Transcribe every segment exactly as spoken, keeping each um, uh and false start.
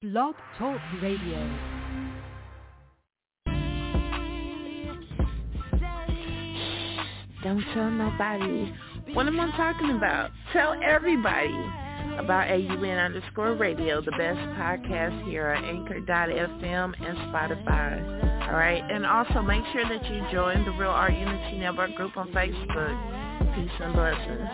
Blog Talk Radio. Don't tell nobody. What am I talking about? Tell everybody about A U N underscore radio, the best podcast here at Anchor dot F M and Spotify. All right, and also make sure that you join the Real Art Unity Network group on Facebook. Peace and blessings.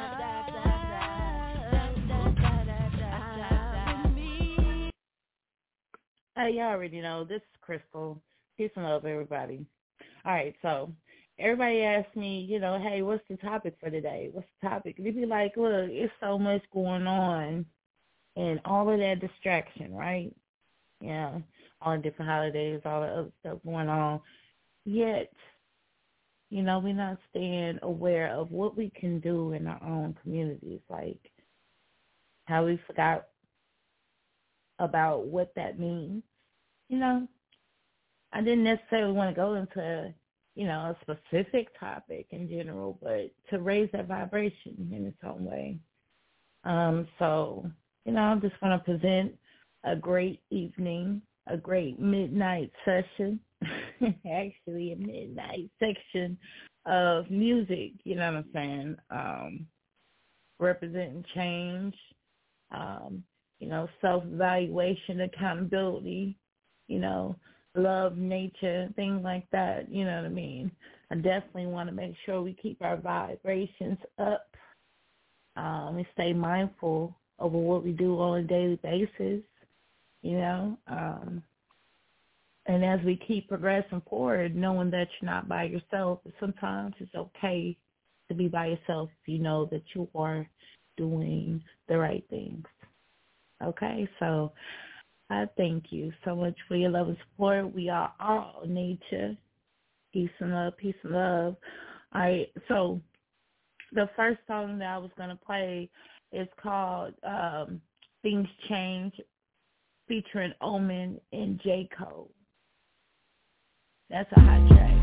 Hey, you already know, this is Crystal. Peace and love, everybody. All right, so everybody asks me, you know, hey, what's the topic for today? What's the topic? They be like, look, it's so much going on and all of that distraction, right? Yeah, all the different holidays, all the other stuff going on. Yet, you know, we're not staying aware of what we can do in our own communities, like how we forgot about what that means. You know, I didn't necessarily want to go into, you know, a specific topic in general, but to raise that vibration in its own way. Um, so, you know, I just want to present a great evening, a great midnight session, actually a midnight section of music, you know what I'm saying, um, representing change, um, you know, self-evaluation, accountability, you know, love, nature, things like that, you know what I mean? I definitely want to make sure we keep our vibrations up um, and stay mindful over what we do on a daily basis, you know, um, and as we keep progressing forward, knowing that you're not by yourself, sometimes it's okay to be by yourself if you know that you are doing the right things. Okay, so I thank you so much for your love and support. We are all nature. Peace and love, peace and love. All right, so the first song that I was going to play is called um, Things Change, featuring Omen and J. Cole. That's a hot track.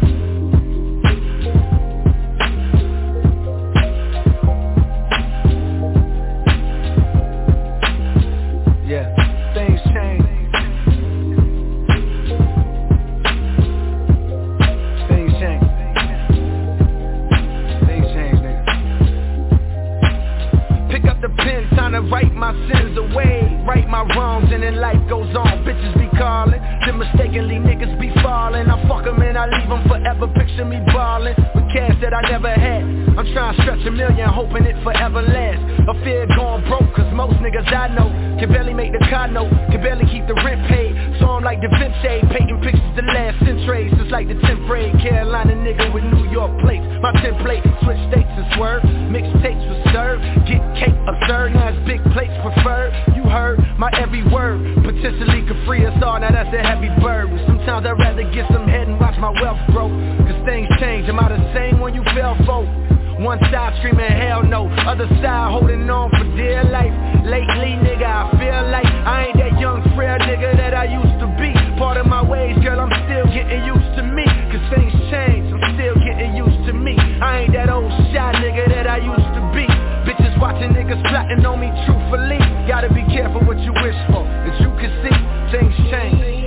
Yeah, things change. Things change. Things change, nigga. Pick up the pen, time to write my sins away. Right my wrongs and then life goes on. Bitches be calling, then mistakenly niggas be falling. I fuck them and I leave them forever. Picture me ballin' with cash that I never had. I'm trying to stretch a million, hoping it forever lasts. A fear going broke, cause most niggas I know can barely make the car note, can barely keep the rent paid. So I'm like Da Vinci, painting pictures the last century. Since like the tenth grade, Carolina nigga with New York plates. My template, switch states and swerve. Mixtapes was served, get cake absurd. Now it's big plates preferred. You heard my every word, potentially could free us all. Now that's a heavy burden. Sometimes I'd rather get some head and watch my wealth grow. Cause things change, am I the same when you fell for? One side screaming hell no, other side holding on for dear life. Lately nigga I feel like I ain't that young frail nigga that I used to be. Part of my ways girl I'm still getting used to me. Cause things change, I'm still getting used to me. I ain't that old shy nigga that I used to be. Bitches watching niggas plotting on me truthfully. Gotta be careful what you wish for. As you can see, things change.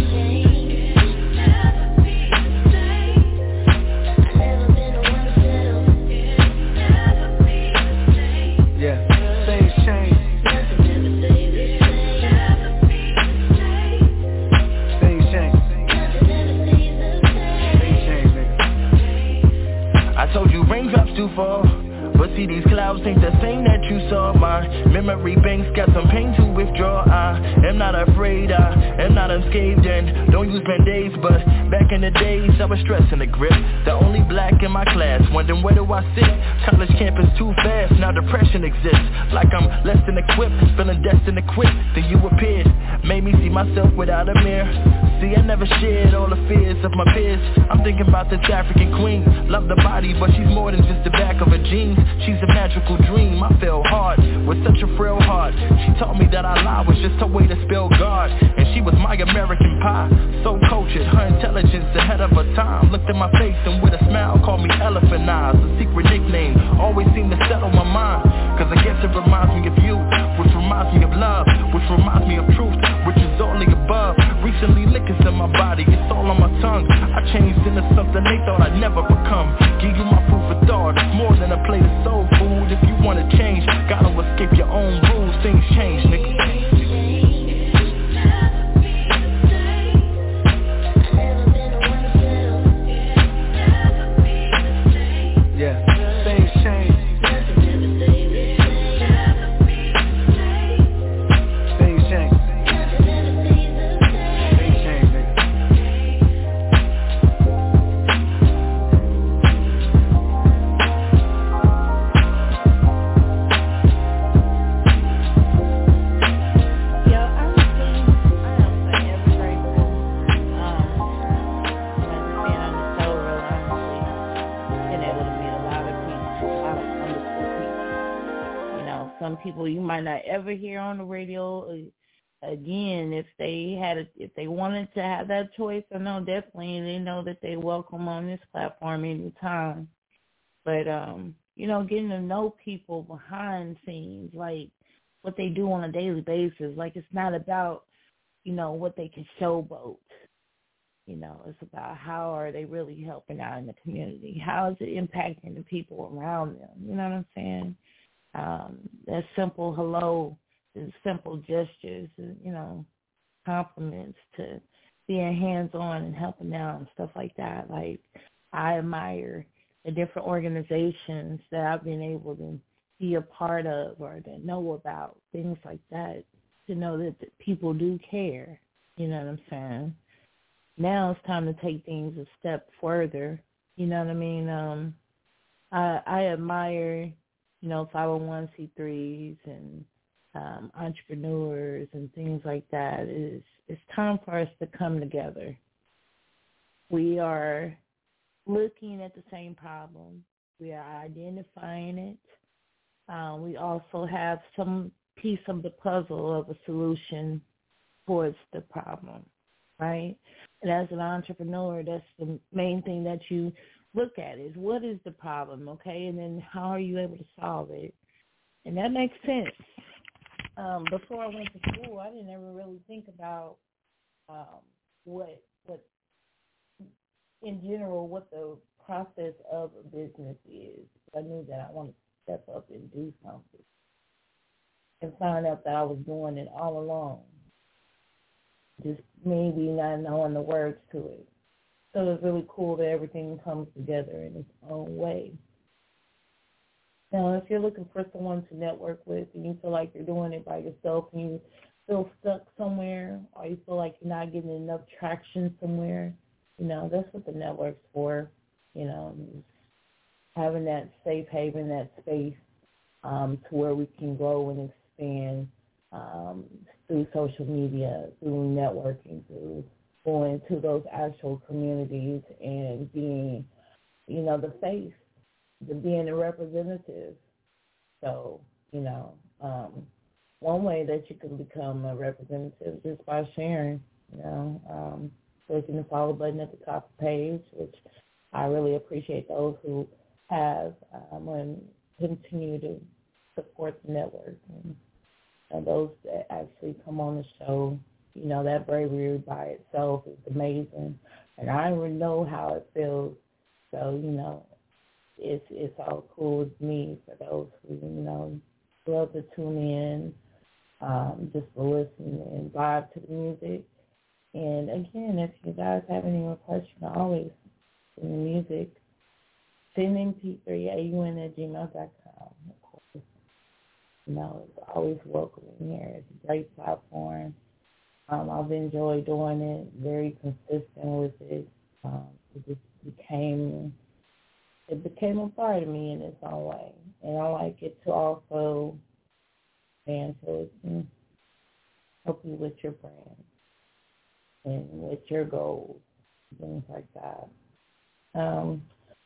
Raindrops do fall, but see these clouds ain't the same that you saw. My memory banks got some pain to withdraw. I am not afraid, I am not unscathed, and don't use band-aids. But back in the days I was stressing the grip, the only black in my class, wondering where do I sit. College campus too fast, now depression exists. Like I'm less than equipped, feeling destined to quit. Then you appeared, made me see myself without a mirror. See, I never shared all the fears of my peers. I'm thinking about this African queen. Love the body, but she's more than just the back of her jeans. She's a magical dream. I fell hard with such a frail heart. She taught me that I lie was just a way to spell God. And she was my American pie, so cultured, her intelligence ahead of her time. Looked at my face and with a smile called me Elephant Eyes. A secret nickname always seemed to settle my mind. Cause I guess it reminds me of you, which reminds me of love, which reminds me of truth, which is people you might not ever hear on the radio again if they had a, if they wanted to have that choice. Or no, definitely they know that they welcome on this platform anytime. But um, you know, getting to know people behind scenes, like what they do on a daily basis. Like it's not about, you know, what they can showboat. You know, it's about how are they really helping out in the community? How is it impacting the people around them? You know what I'm saying? Um, that simple hello, the simple gestures, you know, compliments to being hands-on and helping out and stuff like that. Like, I admire the different organizations that I've been able to be a part of or to know about, things like that, to know that people do care. You know what I'm saying? Now it's time to take things a step further. You know what I mean? Um, I, I admire, you know, five oh one c threes and um, entrepreneurs and things like that. It's, it's time for us to come together. We are looking at the same problem. We are identifying it. Uh, we also have some piece of the puzzle of a solution towards the problem, right? And as an entrepreneur, that's the main thing that you look at is what is the problem, okay? And then how are you able to solve it? And that makes sense. Um, before I went to school, I didn't ever really think about um, what, what, in general, what the process of a business is. I knew that I wanted to step up and do something and found out that I was doing it all along. Just maybe not knowing the words to it. So it's really cool that everything comes together in its own way. Now, if you're looking for someone to network with and you feel like you're doing it by yourself and you feel stuck somewhere or you feel like you're not getting enough traction somewhere, you know, that's what the network's for, you know, having that safe haven, that space um, to where we can grow and expand Um, through social media, through networking, through going to those actual communities and being, you know, the face, the being a representative. So, you know, um, one way that you can become a representative is just by sharing, you know, um, clicking the follow button at the top of the page, which I really appreciate those who have um, and continue to support the network. And, And those that actually come on the show, you know, that bravery by itself is amazing. And I don't even know how it feels. So, you know, it's it's all cool with me for those who, you know, love to tune in, um, just to listen and vibe to the music. And, again, if you guys have any requests, you can always send the music. Send M P three A U N at gmail dot com, of course. You know, it's always welcome in here. It's a great platform. Um, I've enjoyed doing it, very consistent with it. Um, it just became, it became a part of me in its own way. And I like it to also stand so it can help you with your brand and with your goals, things like that. Um,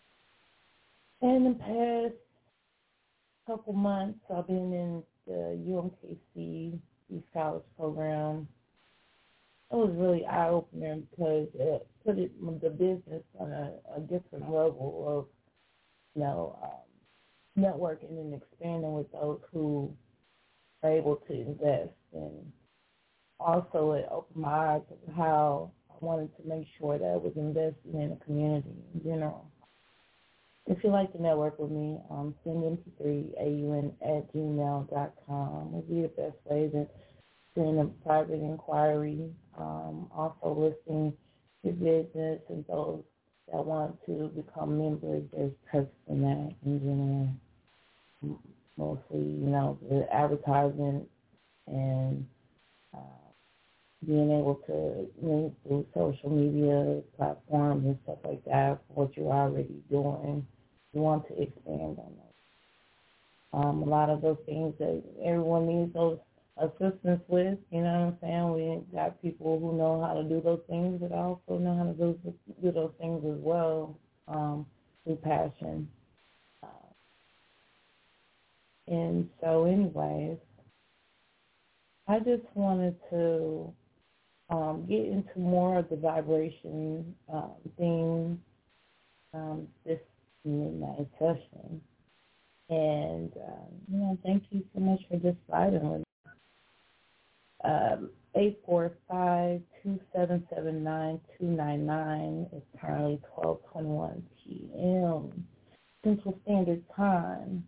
in the past couple months, I've been in the U M K C East College program. It was really eye-opening because it put it, the business on a, a different level of, you know, um, networking and expanding with those who are able to invest. And also it opened my eyes of how I wanted to make sure that I was investing in the community in general. If you'd like to network with me, um, send M P three A U N at gmail dot com would be the best way to send a private inquiry. Um, also listing your business and those that want to become members. There's perks in that in general. Mostly, you know, the advertising and uh, being able to link through social media platforms and stuff like that for what you're already doing. You want to expand on those. Um, a lot of those things that everyone needs those assistance with, you know what I'm saying? We got people who know how to do those things, but also know how to do, do those things as well um, through passion. Uh, And so anyways, I just wanted to um, get into more of the vibration um, theme um, this midnight session. And, um, you know, thank you so much for just sliding with me. Um, eight four five, two seven seven, nine two nine nine. It's currently twelve twenty-one p.m. Central Standard Time.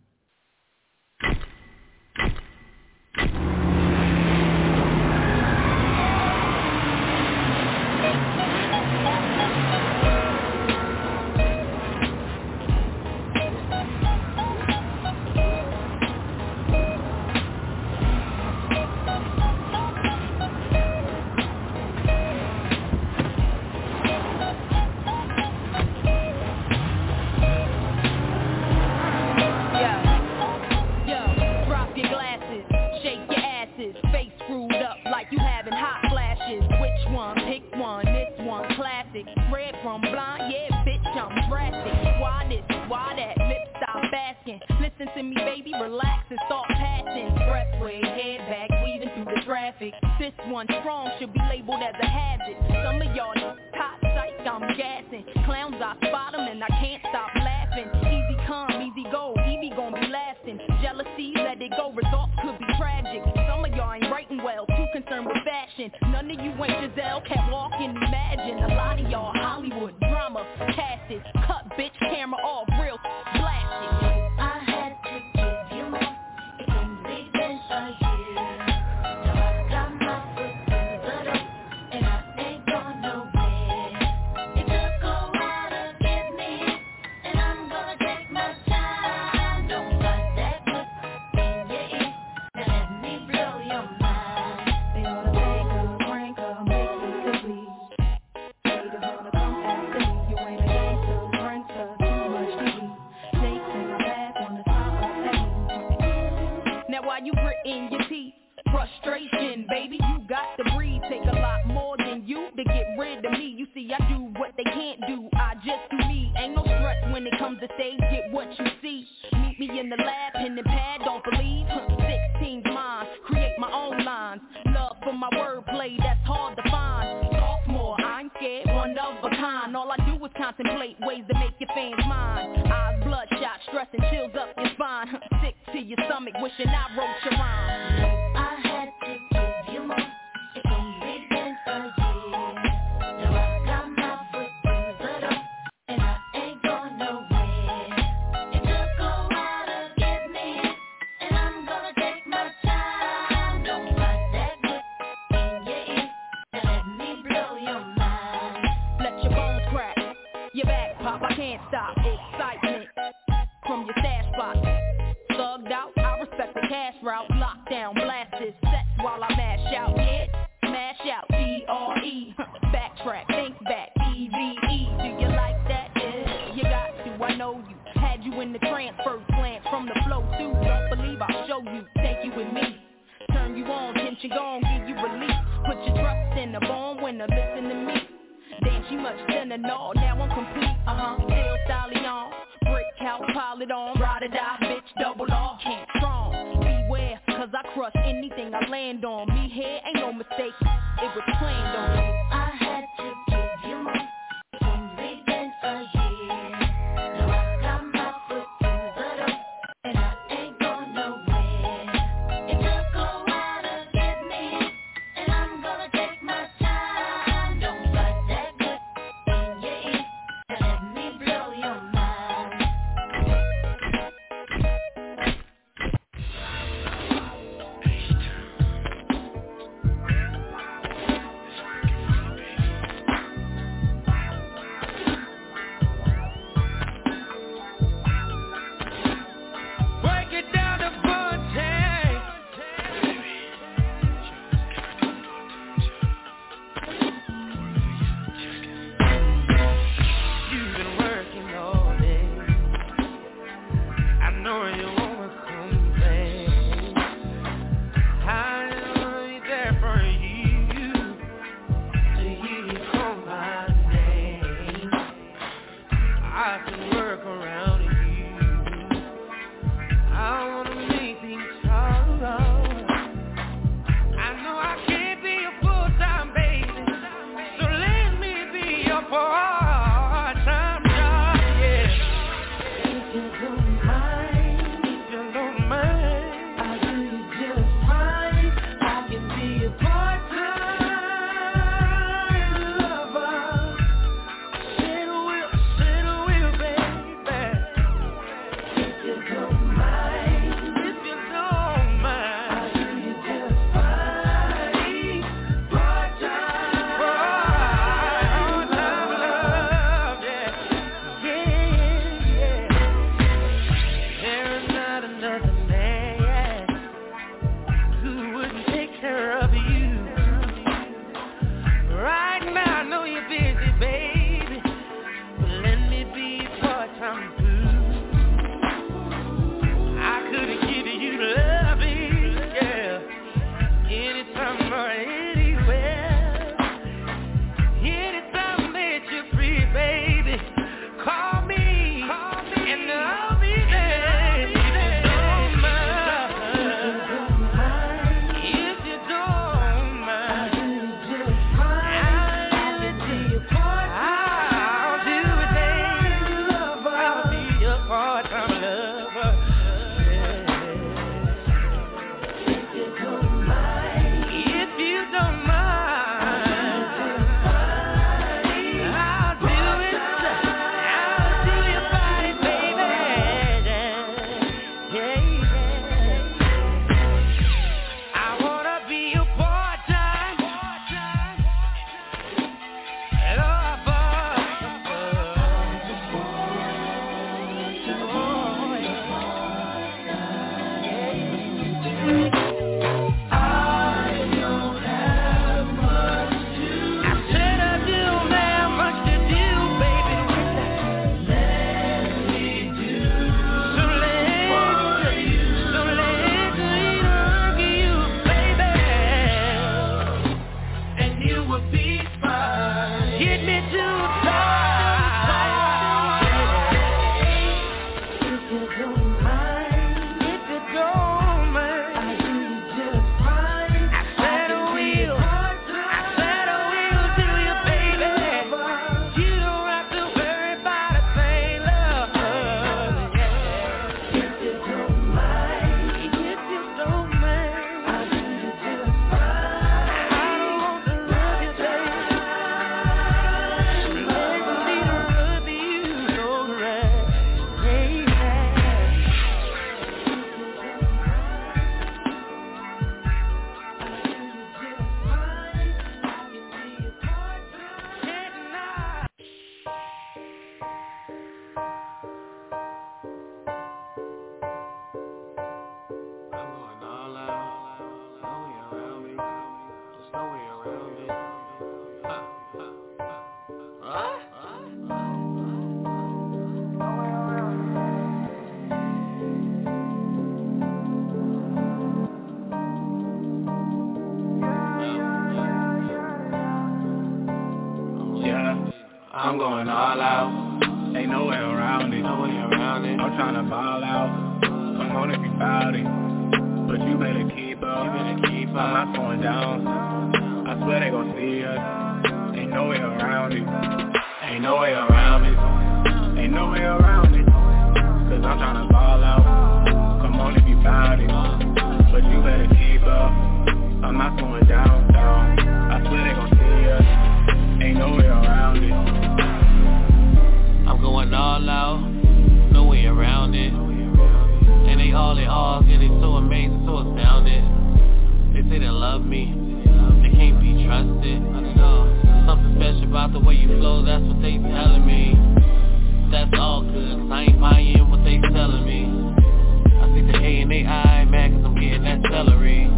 I'm going all out. Ain't no way around it. No way around it. I'm tryna ball out. Come on if you bout it. But you better keep up. You better keep up. I'm not going down. I swear they gon' see us. Ain't no way around it. Ain't no way around it. Ain't no way around it. Cause I'm tryna ball out. Come on if you bout it. But you better keep up. I'm not going down, down. I swear they gon' see us. Ain't no way around it. I'm going all out. No way around it. And they all, they all, and they so amazing, so astounded. They say they love me. They can't be trusted. Something special about the way you flow, that's what they telling me. That's all good, cause I ain't buying what they telling me. I see the A in they eye, mad cause I'm getting that celery.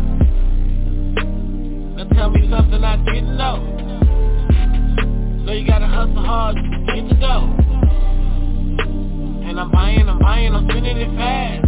Now tell me something I didn't know. Know you gotta hustle hard to get the dough. And I'm buying, I'm buying, I'm spending it fast.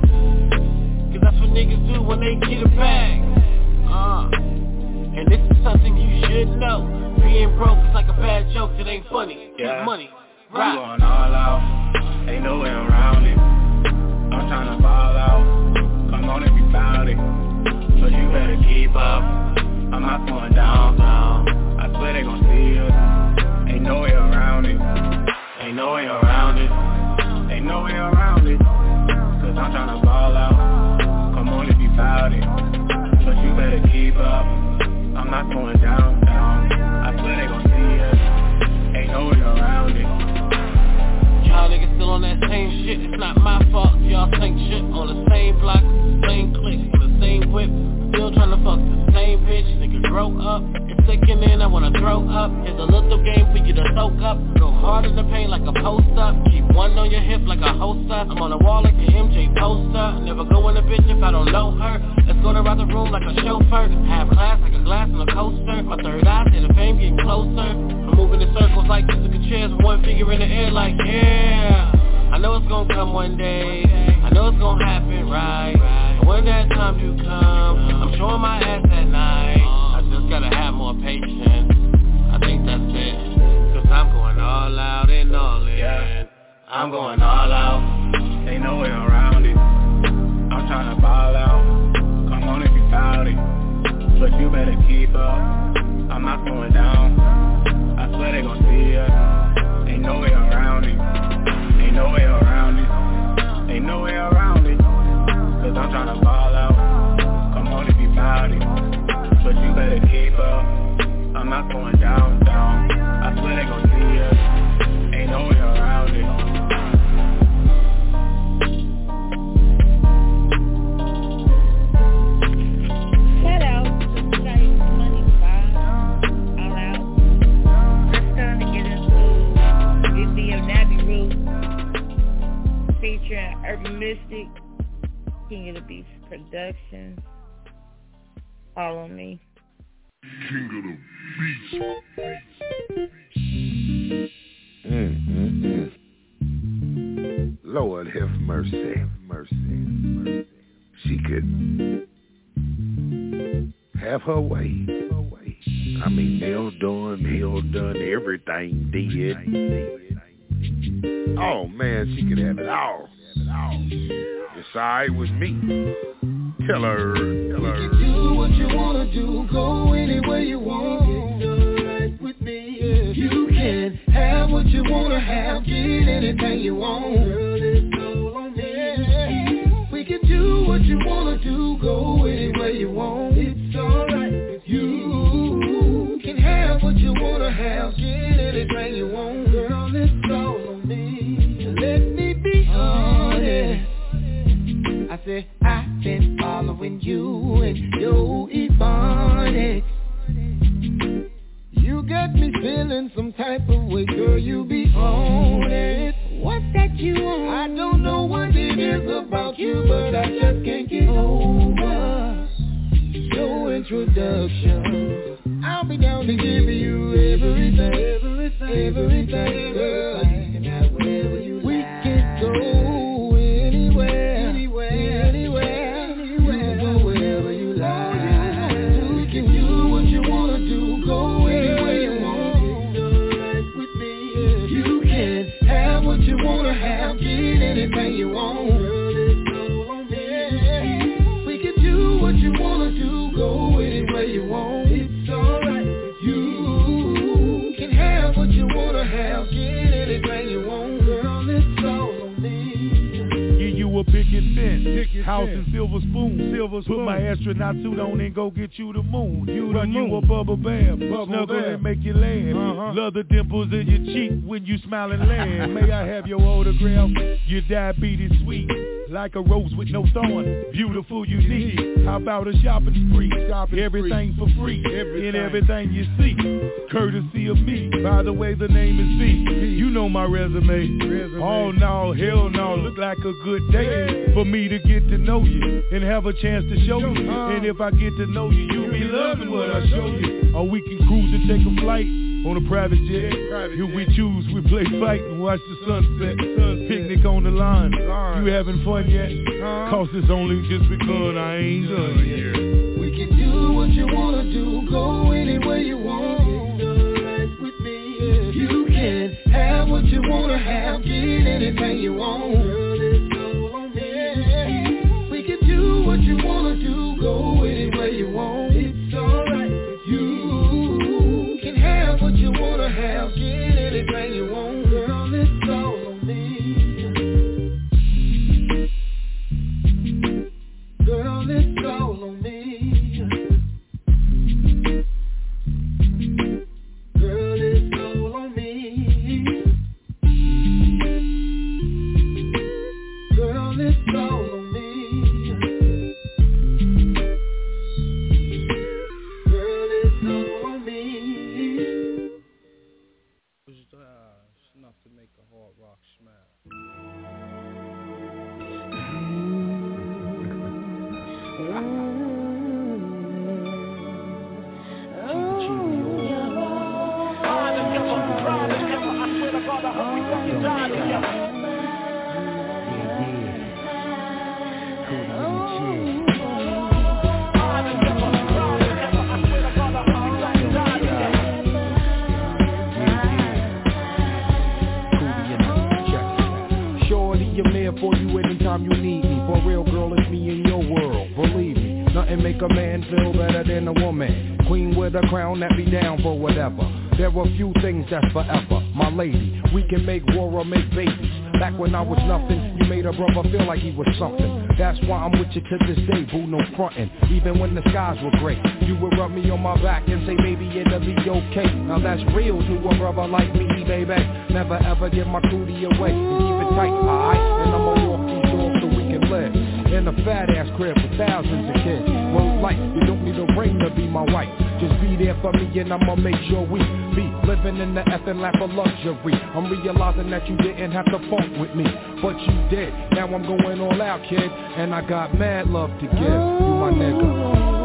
Cause that's what niggas do when they get a bag. Uh, and this is something you should know. Being broke is like a bad joke that ain't funny. Yeah. It's money. Right. I'm going all out. Ain't no way around it. I'm tryna ball out. Come on if you bout it. But you better keep up. I'm not going down, down. I swear they gon' see us. Ain't no way around it. Ain't no way around it. Ain't no way around it. Cause I'm tryna ball out. Come on if you bout it. But you better keep up. I'm not going down, down. I swear they gon' see us. Ain't no way around it. Y'all niggas still on that same shit. It's not my fault. Y'all think shit on the same block, same click, the same whip. Still tryna fuck the same bitch. Nigga grow up. It's sickening, I wanna throw up. Here's a little game for you to soak up. Go hard in the paint like a post up. Keep one on your hip like a holster. I'm on the wall like an M J poster. Never go in a bitch if I don't know her. Let's go around the room like a chauffeur. Have class like a glass on a coaster. My third eye see the fame getting closer. I'm moving in circles like musical chairs with one finger in the air like yeah. I know it's gonna come one day. I know it's gonna happen right. And when that time do come, I'm showing my ass that night. I just gotta have more patience. I think that's it. Cause I'm going all out and all in. Yeah. I'm going all out. Ain't no way around it. I'm tryna ball out. Come on if you bout it. But you better keep up. I'm not going down. I swear they gon' see us. Ain't no way around it. Ain't no way around it. Ain't no way around it. Cause I'm tryna ball out. Come on if you bout it. But you better keep up. I'm not going down, down. I swear they gon' see us. Ain't no way around it. Shout out to Scotty Money Five. All out. Let's start to get into Video Nabby Roots featuring Urban Mystic, King of the Beats Productions. All on me. King of the Beats. Mm, mm, mm. Lord have mercy, have mercy, mercy. She could have her way. I mean, nails done, nails done, everything did. Oh man, she could have it all. It's alright with me. Tell her, tell her. You can do what you wanna do, go anywhere you want. It's alright with me. Yeah. You can have what you wanna have, get anything you want. Girl, it's all on me. Yeah. We can do what you wanna do, go anywhere you want. It's alright with you. You can have what you wanna have, get anything you want. Girl, it's all on me. Let me be honest. I said I've been following you and your Ebonics. You got me feeling some type of way, girl, you be on it. What's that you want? I don't know what it is about you, but I just can't get over your introduction. I'll be down to give you everything, everything, everything, girl. You can have whatever you like. We can go anywhere, anywhere, anywhere, anywhere. You can go wherever you like. You can do what you wanna do, go anywhere you want. It's alright with me. House and silver spoon. Silver spoon. Put my astronaut suit on and go get you the moon. You Run the moon. You a bubble bath. Bubble Snuggle bath. And make you laugh. Uh-huh. Love the dimples in your cheek when you smile and laugh. May I have your autograph? Your diabetes sweet. Like a rose with no thorn, beautiful, unique. How about a shopping spree? Shopping everything spree. For free, everything. In everything you see, courtesy of me. By the way, the name is V. You know my resume. resume. Oh no, hell no, look like a good day hey. For me to get to know you and have a chance to show you. Uh, and if I get to know you, you'll be loving what I show you. Or we can cruise and take a flight on a private jet. Private if jet. We choose, we play fight and watch the sunset. sunset. Picnic on the line. Right. You having fun yet? Uh-huh. Cause it's only just begun, I ain't done yet. We can do what you wanna do, go anywhere you want. It's alright with me. Yeah. You can have what you wanna have, get anything you want. Girl, it's all on me. We can do what you wanna do, go anywhere you want. It's alright with you. You can have what you wanna have, get anything you want. Girl, it's all on me. Girl, it's all on me. Girl, it's all on me. Girl, it's all on me. Girl, it's all on me. It's enough to make a hard rock smile. For you anytime you need me. For real, girl, it's me in your world. Believe me, nothing make a man feel better than a woman. Queen with a crown that be down for whatever. There are few things that's forever. My lady, we can make war or make babies. Back when I was nothing, you made a brother feel like he was something. That's why I'm with you to this day, boo, no frontin'. Even when the skies were gray, you would rub me on my back and say, baby, it'll be okay. Now that's real to a brother like me, baby. Never ever give my cootie away. And keep it tight, alright? And I'ma walk these doors so we can live in a fat ass crib with thousands of kids. Word life, you don't need a ring to be my wife. Just be there for me and I'ma make sure we be living in the effing lap of luxury. I'm realizing that you didn't have to funk with me, but you did. Now I'm going all out, kid, and I got mad love to give. You my nigga.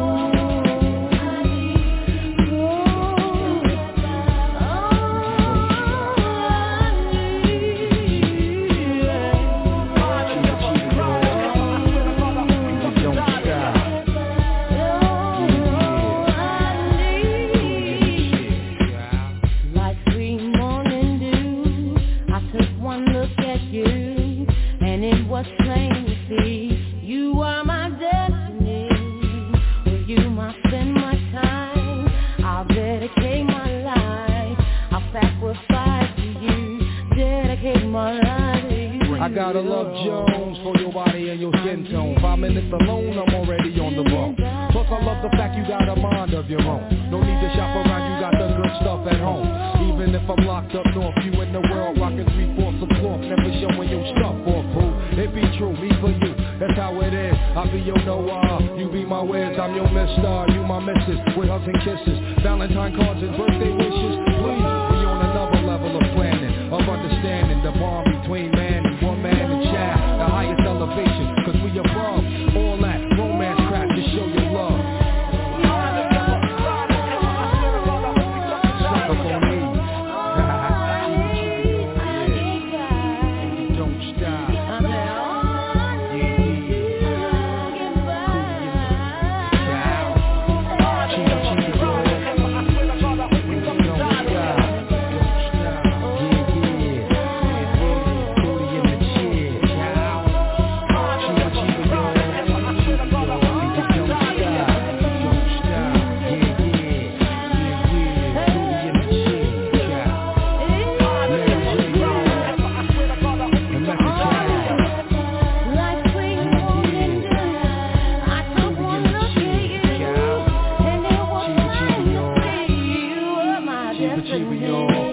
I gotta love Jones for your body and your skin tone. Five minutes alone, I'm already on the bone. Plus I love the fact you got a mind of your own. No need to shop around, you got the good stuff at home. Even if I'm locked up north, you in the world rocking three-fourths of cloth, never showing your stuff off, boo. It be true, me for you, that's how it is. I be your Noah, you be my Wiz, I'm your mister, you my missus, with hugs and kisses, Valentine cards and birthday wishes. Please, we on another level of planning, of understanding the bond between man and woman and child, the highest elevation, cause we above all that romance crap to show your love. Suck up on me. Don't stop. Yeah. Chiba Chiba, y'all.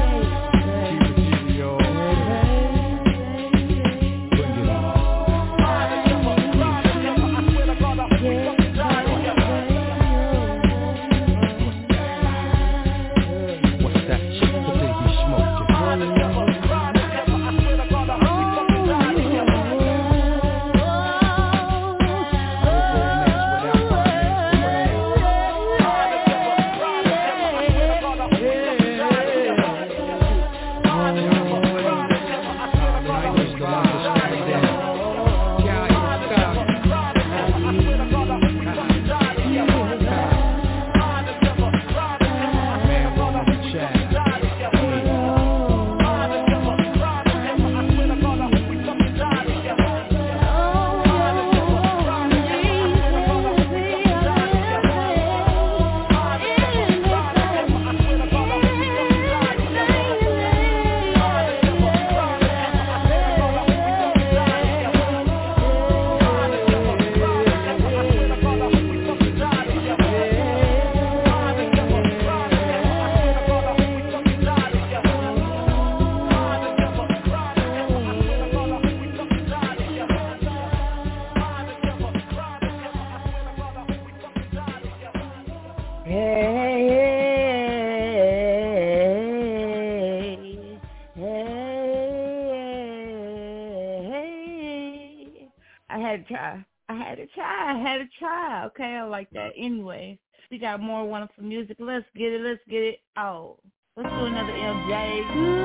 Okay, I like that. Anyway, we got more wonderful music. Let's get it. Let's get it. Oh, let's do another M J.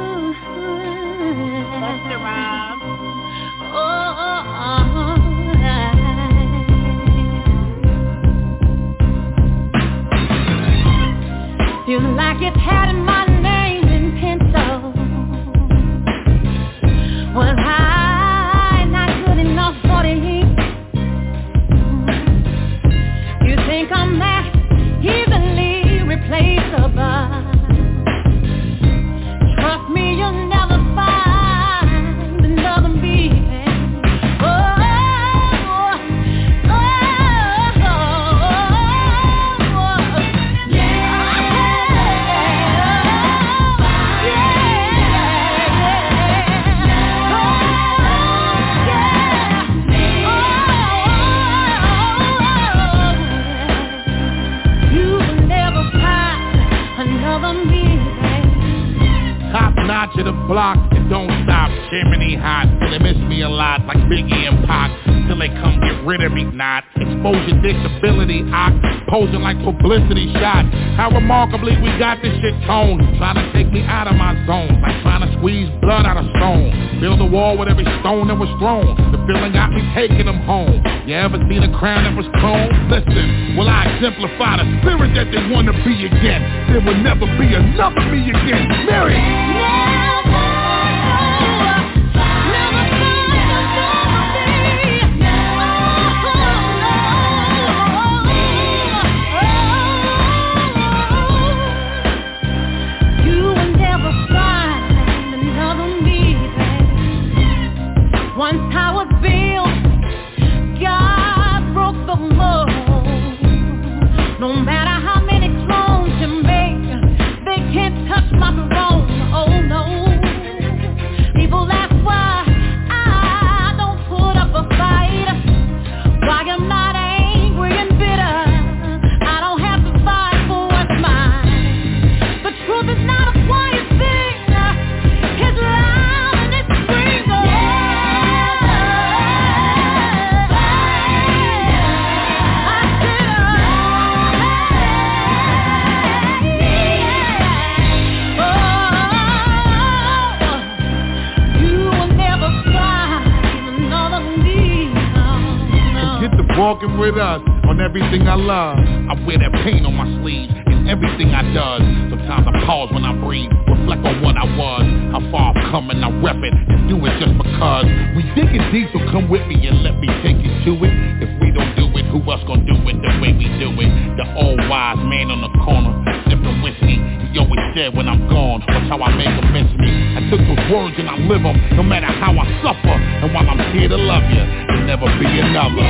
Busta Rhymes. Oh, oh, oh. Feel like it's had my name in pencil. Was I not good enough for the heat? Think I'm that evenly replaceable. Trust me, you'll never find another me. Oh, oh, oh, oh, oh. Yeah, yeah, Notch of the block and don't stop. Chimney hot, they miss me a lot like Biggie and Pac. Till they come get rid of me, not exposure disability. I posing like publicity shot. How remarkably we got this shit toned. Trying to take me out of my zone, like trying to squeeze blood out of stone. Build a wall with every stone that was thrown. The feeling got me taking them home. You ever seen a crown that was cloned? Listen, will I exemplify the spirit that they want to be again? There will never be another me again. Mary! Once I was built, God broke the mold. No matter how many clones you make, they can't touch my throne. Oh no. People ask why I don't put up a fight, why I'm not angry and bitter. I don't have to fight for what's mine. The truth is not a quiet thing. It's loud and it's screaming. Walking with us on everything I love. I wear that pain on my sleeves in everything I does. Sometimes I pause when I breathe, reflect on what I was, how far I've come, and I rep it and do it just because. We digging deep, so come with me and let me take you to it. If we don't do it, who else gonna do it the way we do it? The old wise man on the corner, sipping whiskey. He always said when I'm gone, watch how I make them miss me. I took those words and I live them, no matter how I suffer. And while I'm here to love you, there'll never be another.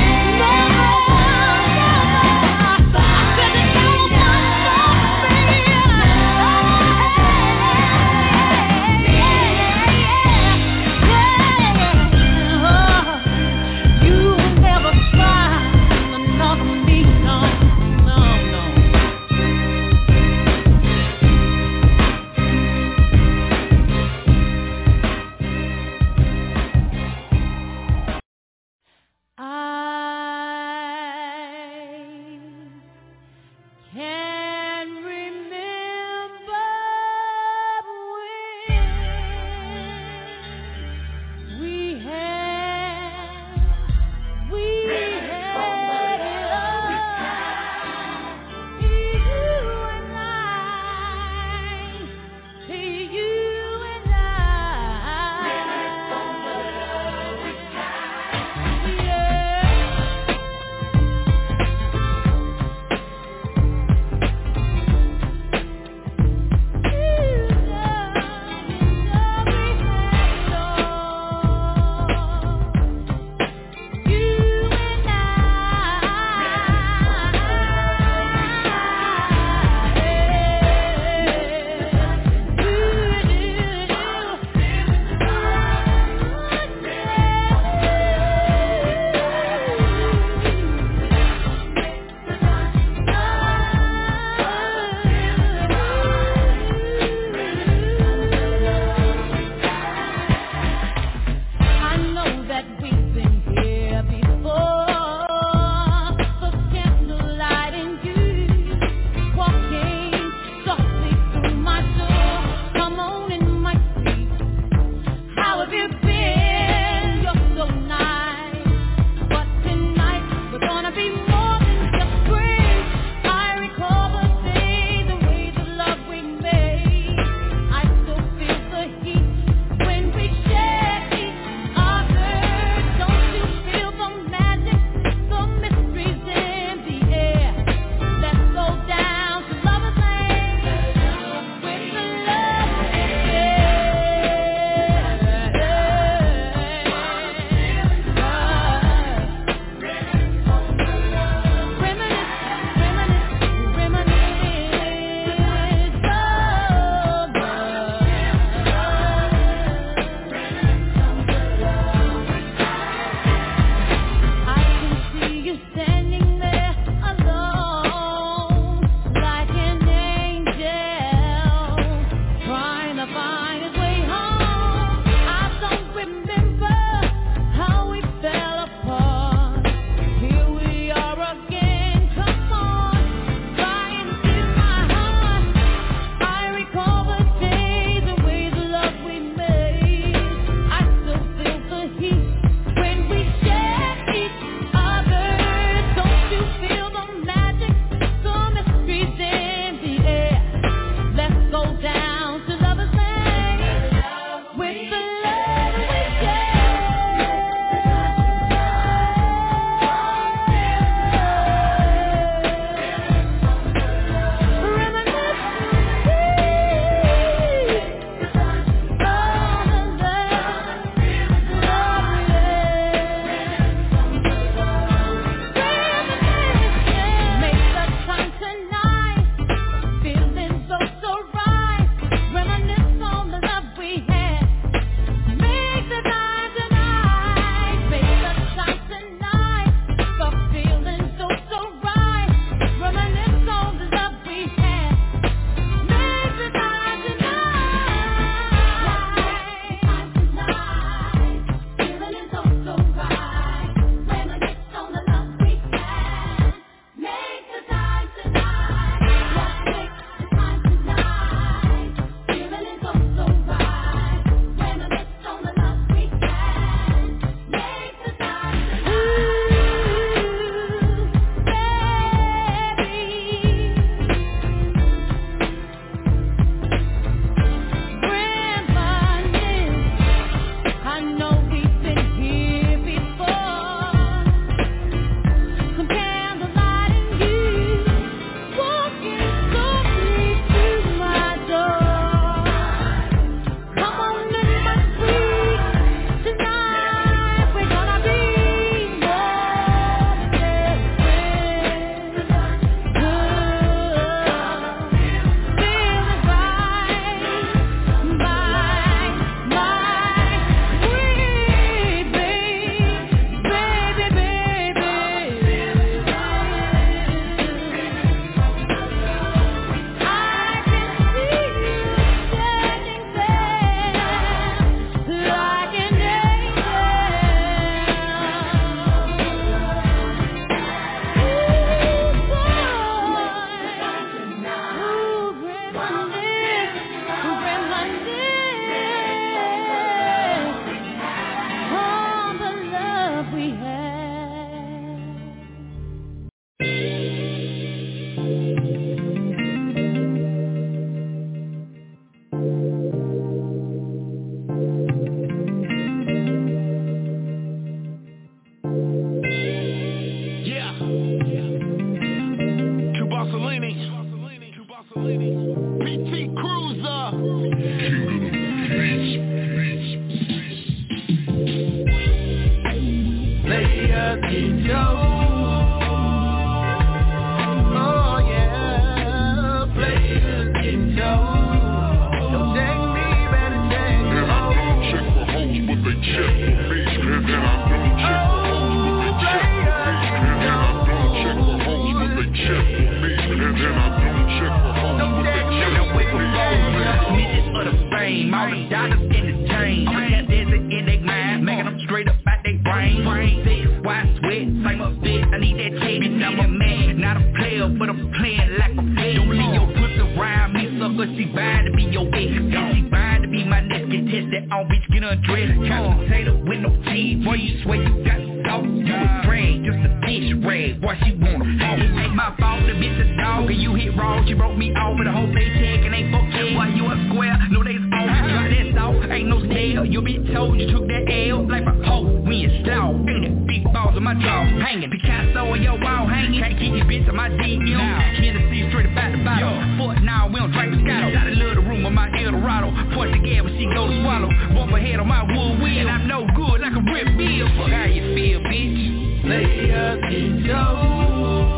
fame. All the dollars in the chain. All the cats dancing in their mind, making them straight up out they brain. Six, why sweat, same up bitch, I need that check. Bitch, I'm a man, not a player, but I'm playing like a fed. Don't leave your pussy around me, sucker, she bound to be your ex. Yeah, she bound to be my next contestant, on bitch, get undressed. Couch potato with no teeth, boy, you swear you got soft. You a drag, just a dish rag, boy, she wanna fall. It ain't my fault, the bitch is dog, and you hit wrong, she broke me off with a whole paycheck, and ain't fuck yet. Why you a square, no days off, try that sauce, ain't no stale. You bitch told you took that L, like a hoe, when you slow, ain't it? Big balls on my jaw, hanging, Picasso on your wall hanging, can't keep your bitch on my D M, Tennessee straight about the bottle, foot now, we don't drink Moscato, got a little room on my Eldorado, push the gas when she go to swallow, bump her head on my wood wheel, and I'm no good like a rip bill, fuck how you feel, bitch, lay up in your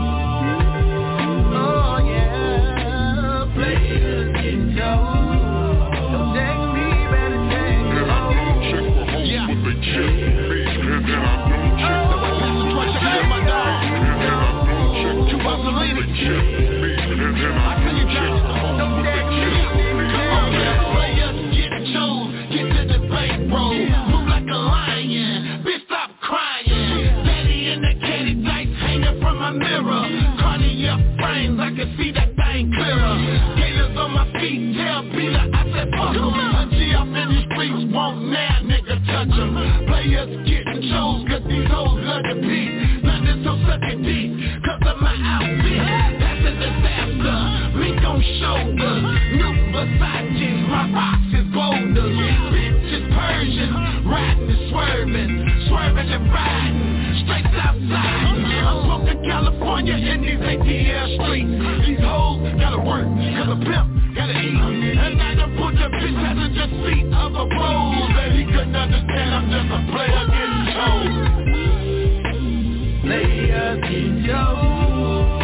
oh yeah, players get dough. Don't take me, better take me home. Yeah. With the chip, please, and then I don't check. The way Pastor Troy check in my dog. And then I don't check. You must believe it. Chip, please, and then I don't check. Don't take me, come on, yeah. Players get chose, get to the bankroll. Move like a lion, bitch, stop crying. Daddy in the caddy dice hanging from my mirror. Cardiac frames, I can see that thing clearer. Gators on my feet, tell Peter I said fuck em. Until I'm in these streets, won't now nigga touch em. Players getting chose, cause these hoes love to beat. Nothing so sucking deep, cause of my outfit. That's a disaster, mink on shoulders. New Versace, my rocks is boulders. Bitches Persian, riding and swerving. Swerving and riding, straight outside. I'm smoking California in these A T L streets. These hoes gotta work, cause a pimp gotta eat. And I done put the bitch passenger seat of a rose. That he couldn't understand, I'm just a player getting chose. Player getting chose.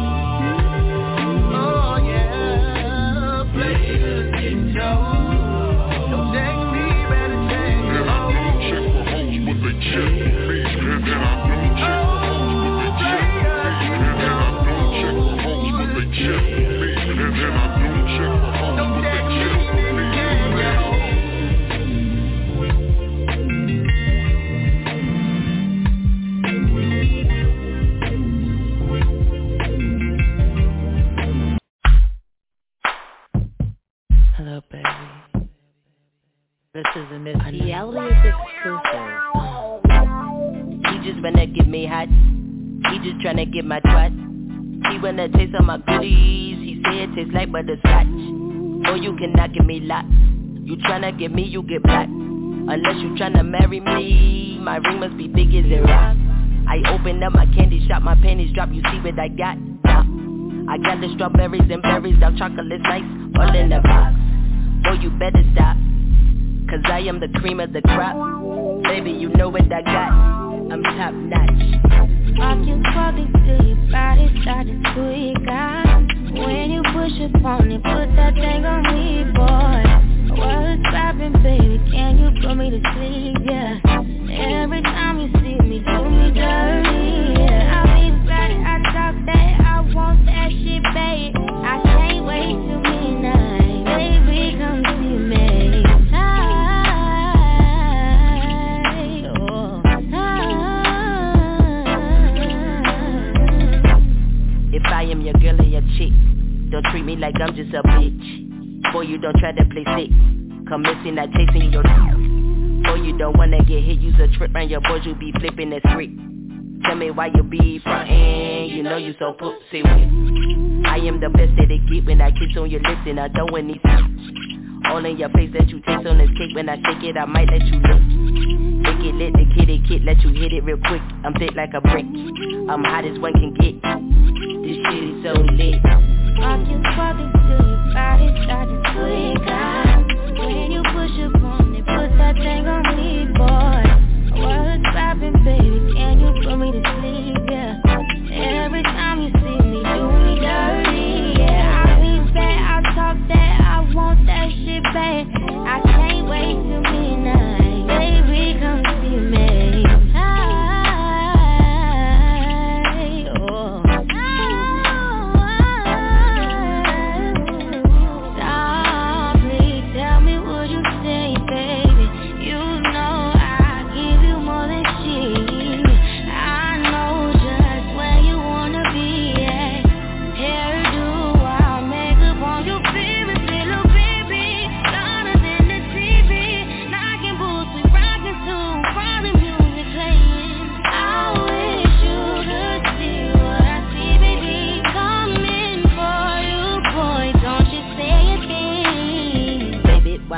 Oh yeah, players getting chose. Don't take me, better take me home. And I don't check for hoes with a chip, please. And then I don't check for hoes with a chip, please. And then I don't check for hoes with a chip, please. And then I don't check for hoes with a chip, please. Hello, baby. This is a Miss Reality is exclusive. He just wanna get me hot. He just tryna get my twat. He wanna taste all my goodies. He say it tastes like butterscotch. Oh, you cannot give me lots. You tryna get me, you get black. Unless you tryna marry me, my ring must be big as a rock. I open up my candy shop, my panties drop. You see what I got? Nah. I got the strawberries and berries, dark chocolate slice, all in the box. Oh, you better stop, cause I am the cream of the crop. Baby, you know what I got, I'm top notch. Walking slowly till your body start to tweak out. When you push upon it, put that thing on me, boy. What's poppin', baby, can you put me to sleep, yeah. Every time you see me, do me dirty, yeah. I be back, I talk that, I want that shit, babe. I can't wait till midnight, baby, come see me. I, oh, I. If I am your girl or your chick, don't treat me like I'm just a bitch. Boy, you don't try to play sick. Come missing, not chasing your boy, you don't wanna get hit. Use a trip round your boys, you be flipping the script. Tell me why you be frontin', you know you so pussy with. I am the best that it get when I kiss on your lips and I throw in these all in your face that you taste on this cake. When I shake it, I might let you lick. Make it lit, the kitty kid, let you hit it real quick. I'm thick like a brick, I'm hot as one can get. This shit is so lit. Walking slowly till your body start to tweak out. When you push upon it, put that thing on me, boy. What's poppin', baby, can you put me to sleep, yeah. Every time you see me, do me dirty, yeah. I be back, I talk that, I want that shit, babe. I can't wait till midnight, baby, come see me. I, oh,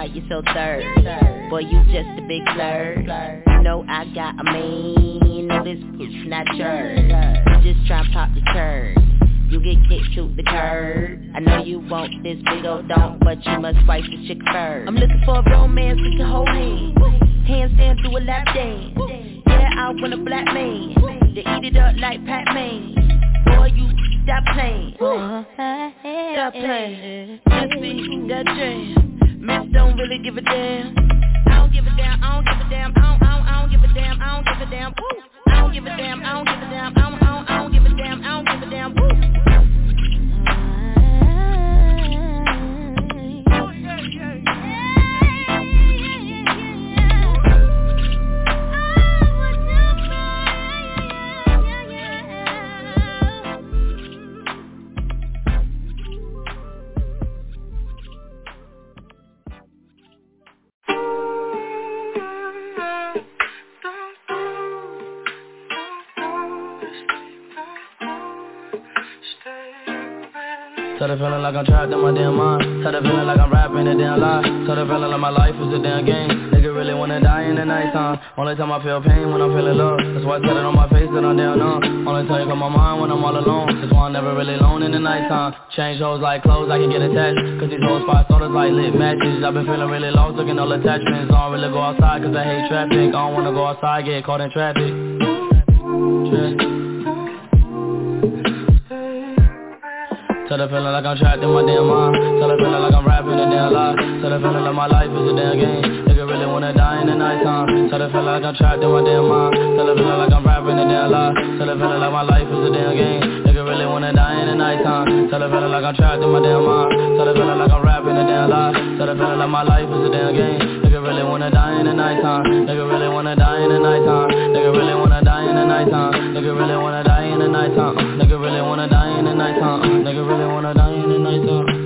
why you so third. Boy, you just a big flirt. You know I got a man, you know this bitch not yours. You just try to pop the turd. You get kicked to the curb. I know you want this big old dog, but you must wipe the chick first. I'm looking for a romance we can hold hands, handstand through a lap dance. Yeah, I want a black man to eat it up like Pac-Man. Boy, you stop playing, stop playing. Just see that jam. Miss don't really give a damn. I don't give a damn. I don't give a damn. I don't, I don't, I don't give a damn. I don't give a damn. Ooh. I don't give a damn. I don't give a damn. I don't, I don't, I don't give a damn. I don't give a damn. Ooh. Tell the feeling like I'm trapped in my damn mind. Tell the feeling like I'm rapping a damn lie. Tell the feeling like my life is a damn game. Nigga really wanna die in the nighttime. Only time I feel pain when I'm feeling love. That's why I tell it on my face that I'm down on. Only time you come my mind when I'm all alone. That's why I'm never really alone in the nighttime. Change hoes like clothes, I can get attached. Cause these hoes spot sodas like lit matches. I've been feeling really lost, looking all attachments. I don't really go outside cause I hate traffic. I don't wanna go outside, get caught in traffic. Traffic. Tell the feeling like I'm trapped in my damn mind. Tell the feeling like I'm rapping a damn lie. Tell the feeling like my life is a damn game. Nigga really wanna die in the nighttime. Tell the feeling like I'm trapped in my damn mind. Tell the feeling like I'm rapping a damn lie. Tell the feeling like my life is a damn game. Nigga really wanna die in the nighttime. Tell the feeling like I'm trapped in my damn mind. Tell the feeling like I'm rapping a damn lie. Tell the feeling like my life is a damn game. Nigga really wanna die in the nighttime. Nigga really wanna die in the nighttime. Nigga really wanna die in the nighttime. Nigga really wanna die in the nighttime. Nigga really wanna die in the nighttime. Nigga really wanna die in the nighttime.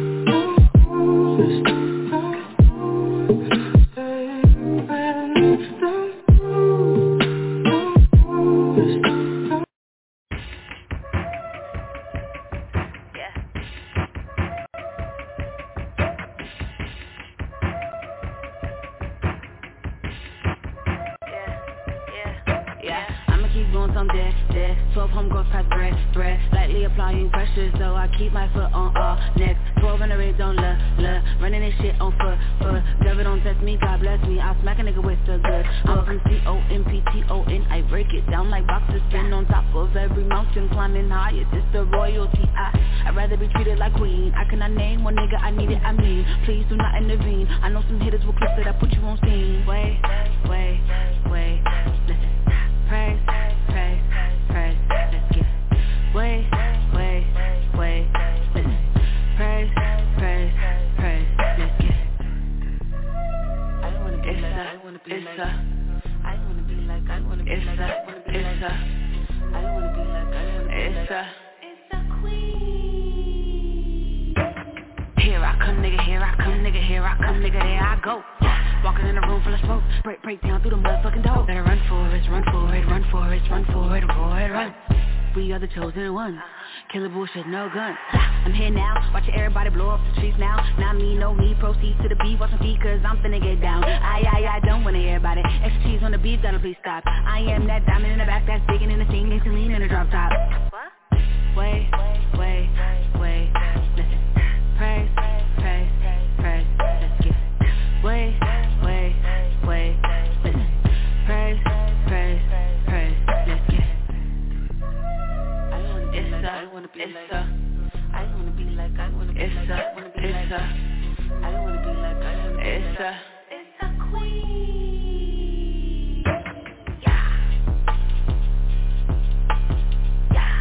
Keep my foot on all next. twelve in the red, don't look, look. Running this shit on foot, foot. Devil don't test me, God bless me. I'll smack a nigga with the good. I'm from C O M P T O N. I break it down like boxes. Spin on top of every mountain, climbing higher. This the royalty. I, I'd rather be treated like queen. I cannot name one nigga, I need it, I mean. Please do not intervene. I know some hitters will clip that I put you on scene. Wait, wait, wait. Listen. Praise, praise, praise. Let's get it. Wait, wait. Wait, listen, praise, praise, praise, let's get it. I don't wanna be like, I don't wanna be like, I don't wanna be like, I wanna be like, I wanna be like, I don't wanna be like, I wanna be like, it's a queen. Here I come, nigga, here I come, nigga, here I come, nigga, there I go. Walking in a room full of smoke, break, break down through the motherfucking door. Better run for it, run for it, run for it, run for it, for it, run. We are the chosen ones. Killer bullshit, no gun. I'm here now, watching everybody blow up the streets now. Not me, no me, proceed to the beat, watch some feet, cause I'm finna get down. I, I, I don't wanna hear about it. Extra cheese on the beef, gotta please stop. I am that diamond in the back that's digging in the scene, gangsta lean in the drop top. What? Wait, wait, wait, listen. Praise, praise, praise, let's get it. Wait, wait, wait, listen. Praise, praise, praise, let's get it. I don't wanna be like, I don't wanna be like, I wanna be like, I wanna be like, I don't wanna be like, I wanna be like, it's a, it's a queen. Yeah. Yeah.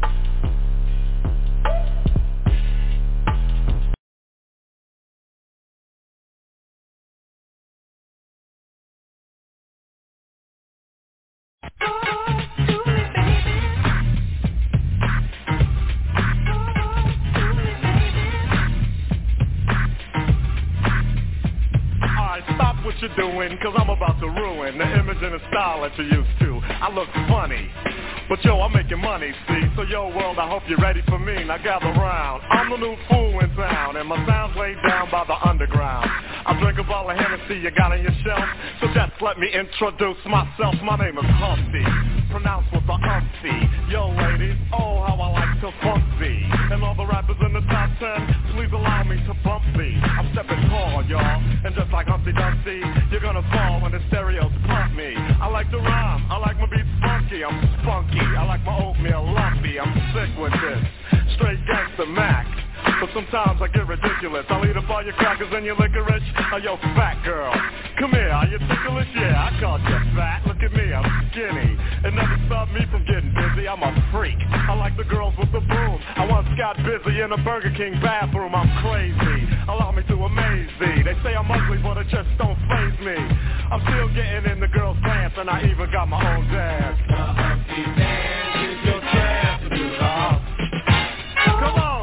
What you're doing, cause I'm about to ruin the image and the style that you're used to. I look funny, But yo, I'm making money, see. So yo, world, I hope you're ready for me. Now gather round. I'm the new fool in town, and my sound's laid down by the underground. I drink a bottle of Hennessy you got on your shelf. So just let me introduce myself. My name is Humpty, pronounced with the umpty. Yo, ladies, oh, how I like to funk thee. And all the rappers in the top ten, please allow me to bump thee. I'm stepping tall, y'all, and just like Humpty Dumpty, you're gonna fall when the stereos pump me. I like to rhyme, I like my beats funky, I'm spunky. I like my oatmeal lumpy, I'm sick with this. Straight gangster Mac. But sometimes I get ridiculous. I'll eat up all your crackers and your licorice. Oh, yo, fat girl, come here, are you ticklish? Yeah, I called you fat. Look at me, I'm skinny. It never stopped me from getting busy. I'm a freak. I like the girls with the boom. I once got busy in a Burger King bathroom. I'm crazy. Allow me to amaze thee. They say I'm ugly, but it just don't faze me. I'm still getting in the girls' pants, and I even got my own dance. The Humpty Dance is your chance to do the hump. Come on.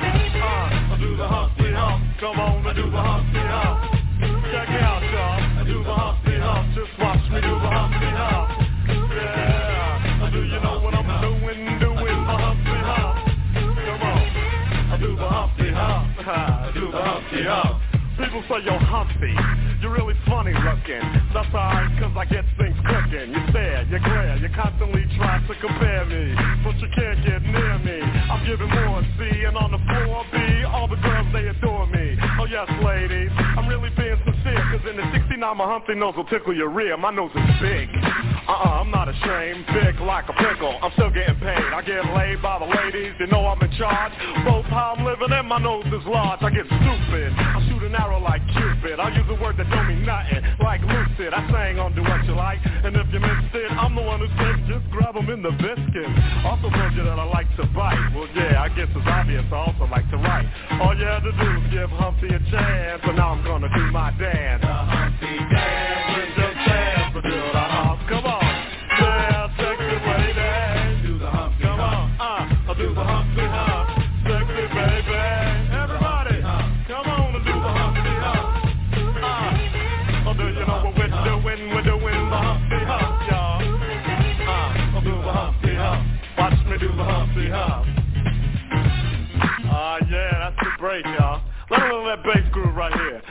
Come on, I do the Humpty Hump. Check it out, y'all. I do the Humpty Hump. Just watch me do the Humpty Hump. Yeah. Do you know what I'm doing? Doing the Humpty Hump. Come on. I do the Humpty Hump. I do the Humpty Hump. People say, yo, Humpty, you're really funny looking. That's alright, cause I get things cooking. You stare, you glare, you constantly try to compare me, but you can't get near me. I'm giving more C, and on the floor B, all the girls, they adore me. Oh yes, ladies, I'm really being sincere, cause in the sixty-nine, my Humpty nose will tickle your rear. My nose is big. Uh-uh, I'm not ashamed, big like a pickle. I'm still getting paid. I get laid by the ladies, you know I'm in charge. Both how I'm living and my nose is large. I get stupid. I shoot an arrow like Cupid. I use a word that don't mean nothing, like lucid. I sang on Do What You Like, and if you missed it, I'm the one who said just grab them in the biscuit. Also told you that I like to bite. Well, yeah, I guess it's obvious I also like to write. All you had to do was give Humpty a chance, and now I'm gonna do my dance. The Humpty Dance is your chance to do the hump. Come on. Yeah, sexy lady. Do the Humpty Come on, uh, I'll do the Humpty Hump. Sexy baby. Everybody, come on and do the Humpty Hump. Uh, oh, do you know what we're doing? We're doing the Humpty Hump, y'all. Uh, I'll do the Humpty Hump. Watch me do the Humpty Hump. Ah, uh, yeah, that's the break, y'all. Let me let that bass groove right here.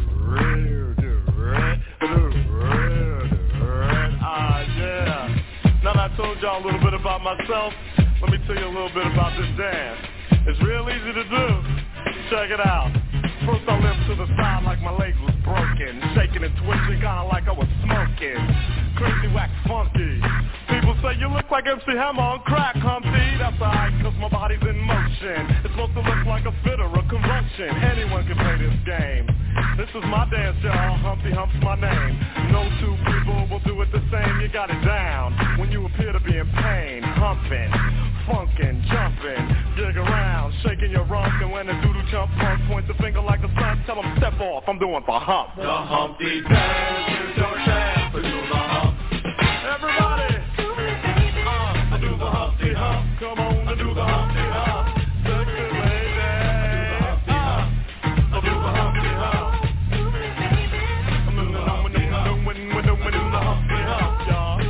Ah, yeah. Now that I told y'all a little bit about myself, let me tell you a little bit about this dance. It's real easy to do. Check it out. First I limped to the side like my leg was broken, shaking and twitching kinda like I was smoking. Crazy, whack, funky. People say you look like M C Hammer on crack, Humpty. That's alright, cause my body's in motion. It's supposed to look like a fit or a convulsion. Anyone can play this game. This is my dance, y'all. Humpty Hump's my name. No two people will do it the same. You got it down when you appear to be in pain. Humping, funkin', jumping, jig around, shaking your rump. And when the doodle jump punk points the finger like a sun, tell him step off. I'm doing the hump. The Humpty Dance is your chance to do the hump. Everybody, uh, I do the Humpty Hump. Come on and do the Humpty Hump. Sexy lady, uh, I do the Humpty Hump. I'm doing the Humpty Hump. We're doing the Humpty Hump, y'all.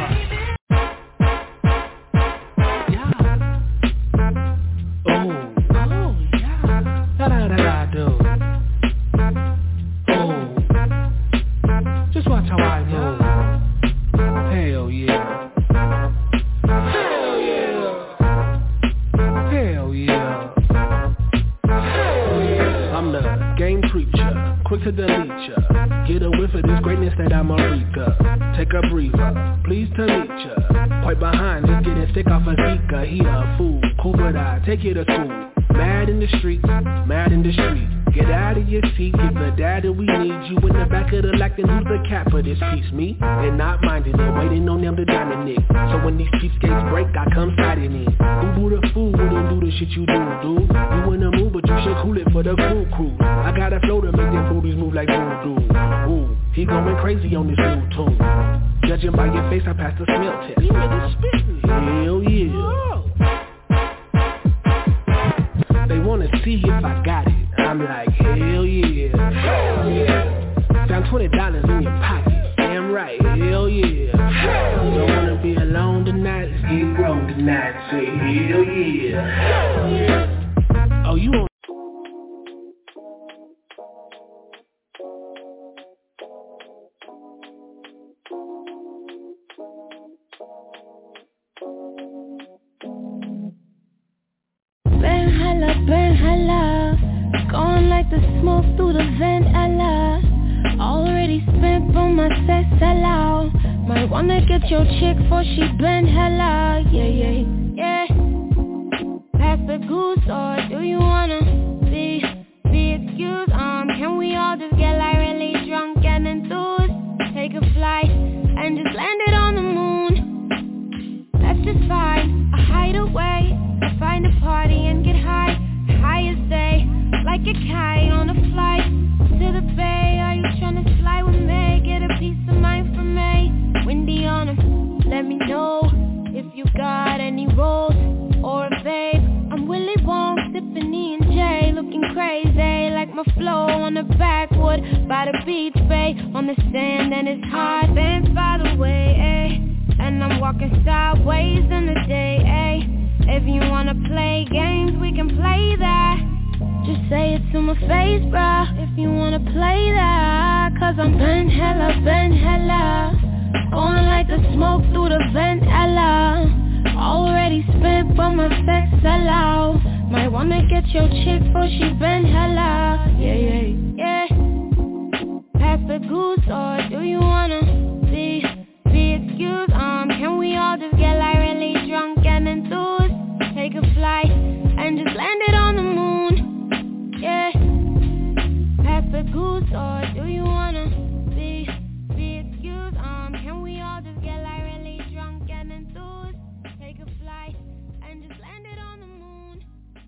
Just watch how I move. Hell yeah. Hell yeah. Hell yeah. Hell yeah. I'm the game preacher, quick to delete ya. Get a whiff of this greatness that I'm a reeker. Take a breather, please to meet ya. Point behind, just getting sick off a Zika. He a fool, cool but I take you to school. Mad in the streets, mad in the street. Get out of your seat, give the data we need. You in the back of the lack, then who's the cap for this piece? Me? They're not minding it, waiting on them to diamond it. So when these cheapskates break, I come sliding in. Who do the fool wouldn't do the shit you do, dude? You in the mood, but you should cool it for the cool crew. I got a flow to make them booties move like voodoo. Ooh, he going crazy on this new tune. Judging by your face, I passed the smell test. You really spitting? Hell yeah. They wanna see if I got it. I'm like, hell yeah. Hell yeah. Found twenty dollars in your pocket. Damn right, hell yeah. Don't wanna be alone tonight. Let's get yeah, hell yeah. Oh, you on Ben hella, Ben hella, going like the smoke through the vent, ella. Already spent on my sex, hello. Might wanna get your chick for she been hella, yeah, yeah, yeah. Pass the goose or do you wanna be, be excused? Um, can we all just get like really drunk and enthused? Take a flight and just land it on the moon. That's just fine, a hideaway. I find a party and get high, high as day, like a kite on a flight to the bay. Are you tryna fly with me? Get a piece of mind from me. Windy on 'em, let me know if you got any rolls or a babe. I'm Willy Wonka, sipping E and J, looking crazy like my flow on the backwood by the beach bay, on the sand and it's hot. Dance by the way, eh? And I'm walking sideways in the day, eh? If you wanna play games, we can play that. Just say it to my face, bruh, if you wanna play that. Cause I'm Ben hella, Ben hella, going like the smoke through the vent, ella. Already spent for my sex, hello. Might wanna get your chick for she been hella, yeah, yeah, yeah. Pass the goose or do you wanna be, be excused? Um, can we all just get like really drunk and enthused? Take a flight and just land it on the moon, yeah. Pass the goose or do you wanna be, be excused? Um, can we all just get like really drunk and enthused? Take a flight and just land it on the moon,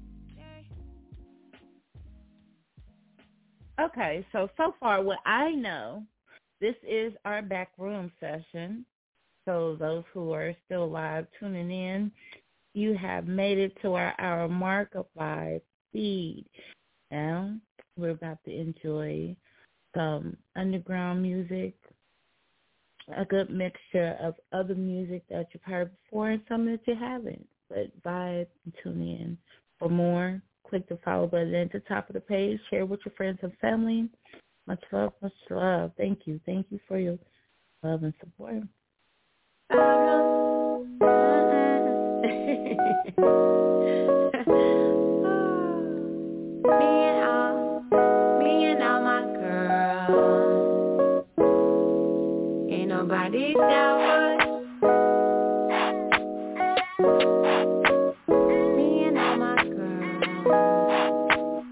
yeah. Okay, so, so far what I know, this is our back room session. So those who are still live tuning in, you have made it to our hour mark of live feed. Now, we're about to enjoy some underground music, a good mixture of other music that you've heard before and some that you haven't. But vibe and tune in. For more, click the follow button at the top of the page. Share with your friends and family. Much love, much love. Thank you. Thank you for your love and support. Me and all, me and all my girls, ain't nobody down but me and all my girls.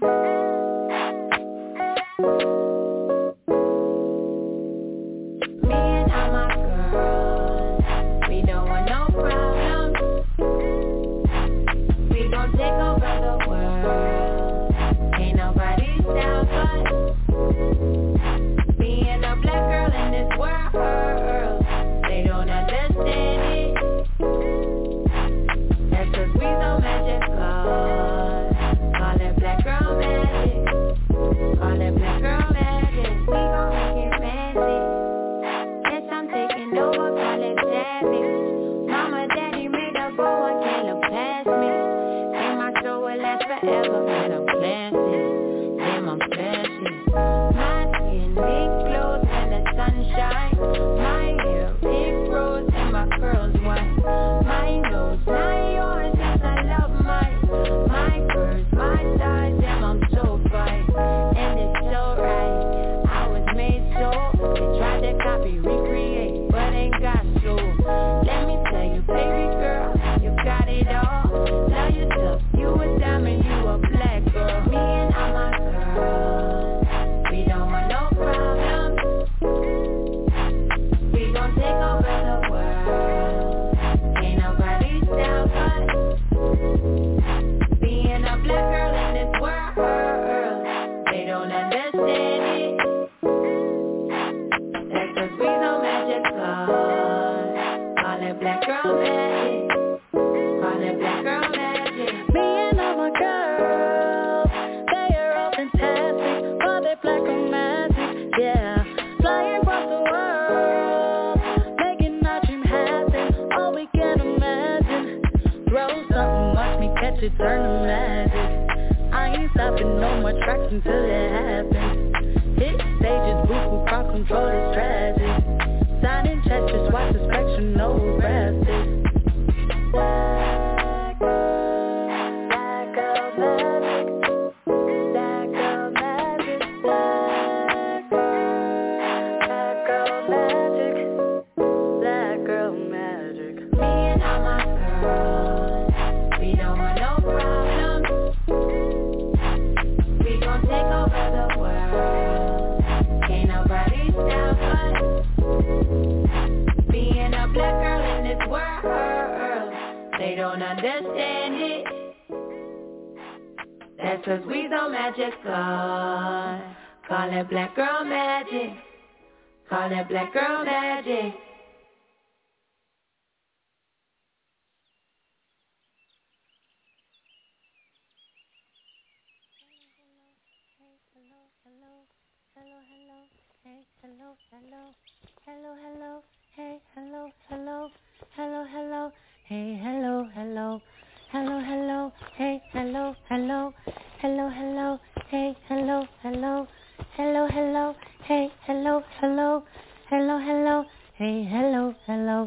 Me and all my girls, we don't want no problems. We gon' take over the world. Ain't nobody down but me and a black girl in this world. They don't understand it. That's 'cause we so magical. Call it black girl magic. Call it black girl magic. We gon' make it magic. Yes, I'm taking over, call it jazzy. Mama, daddy made a go, I can't look past me. And my show will last forever, man, I'm classy. Damn, I'm flashy. My skin, big clothes when the sun shines. My hair, big rose and my curls white. My nose, not yours, yes, I love mine. My curves, my thighs, damn, I'm so fine. And it's so right, I was made so. They tried to copy, recreate, but ain't got so. Let me tell you, baby girl, you got it all. Love yourself, you a diamond, you a black girl. Me and all my girls, we don't want no problems. We gon' take over the world. Ain't nobody down but being a black girl in this world. They don't understand it. That's 'cause we so magical. Call it black girl magic. Call it black girl magic. Me and all my girls, they are all fantastic. Call it black girl magic, yeah. Flying across the world, making our dream happen. All we can imagine. Throw something, watch me catch shit turn to magic. I ain't stopping, no more tracks until it happens. Hit stages, boosting crowd control is tragic. Signing checks, just watch the spectrum, no graphics. Understand it. That's cause we so magical. Call it black girl magic. Call it black girl magic. Hello, hello, hello, hello, hey, hello, hello, hello, hello, hey, hello, hello, hello, hello, hey, hello, hello, hello, hello, hey, hello, hello, hello, hello, hey, hello, hello, hello, hello, hey, hello, hello.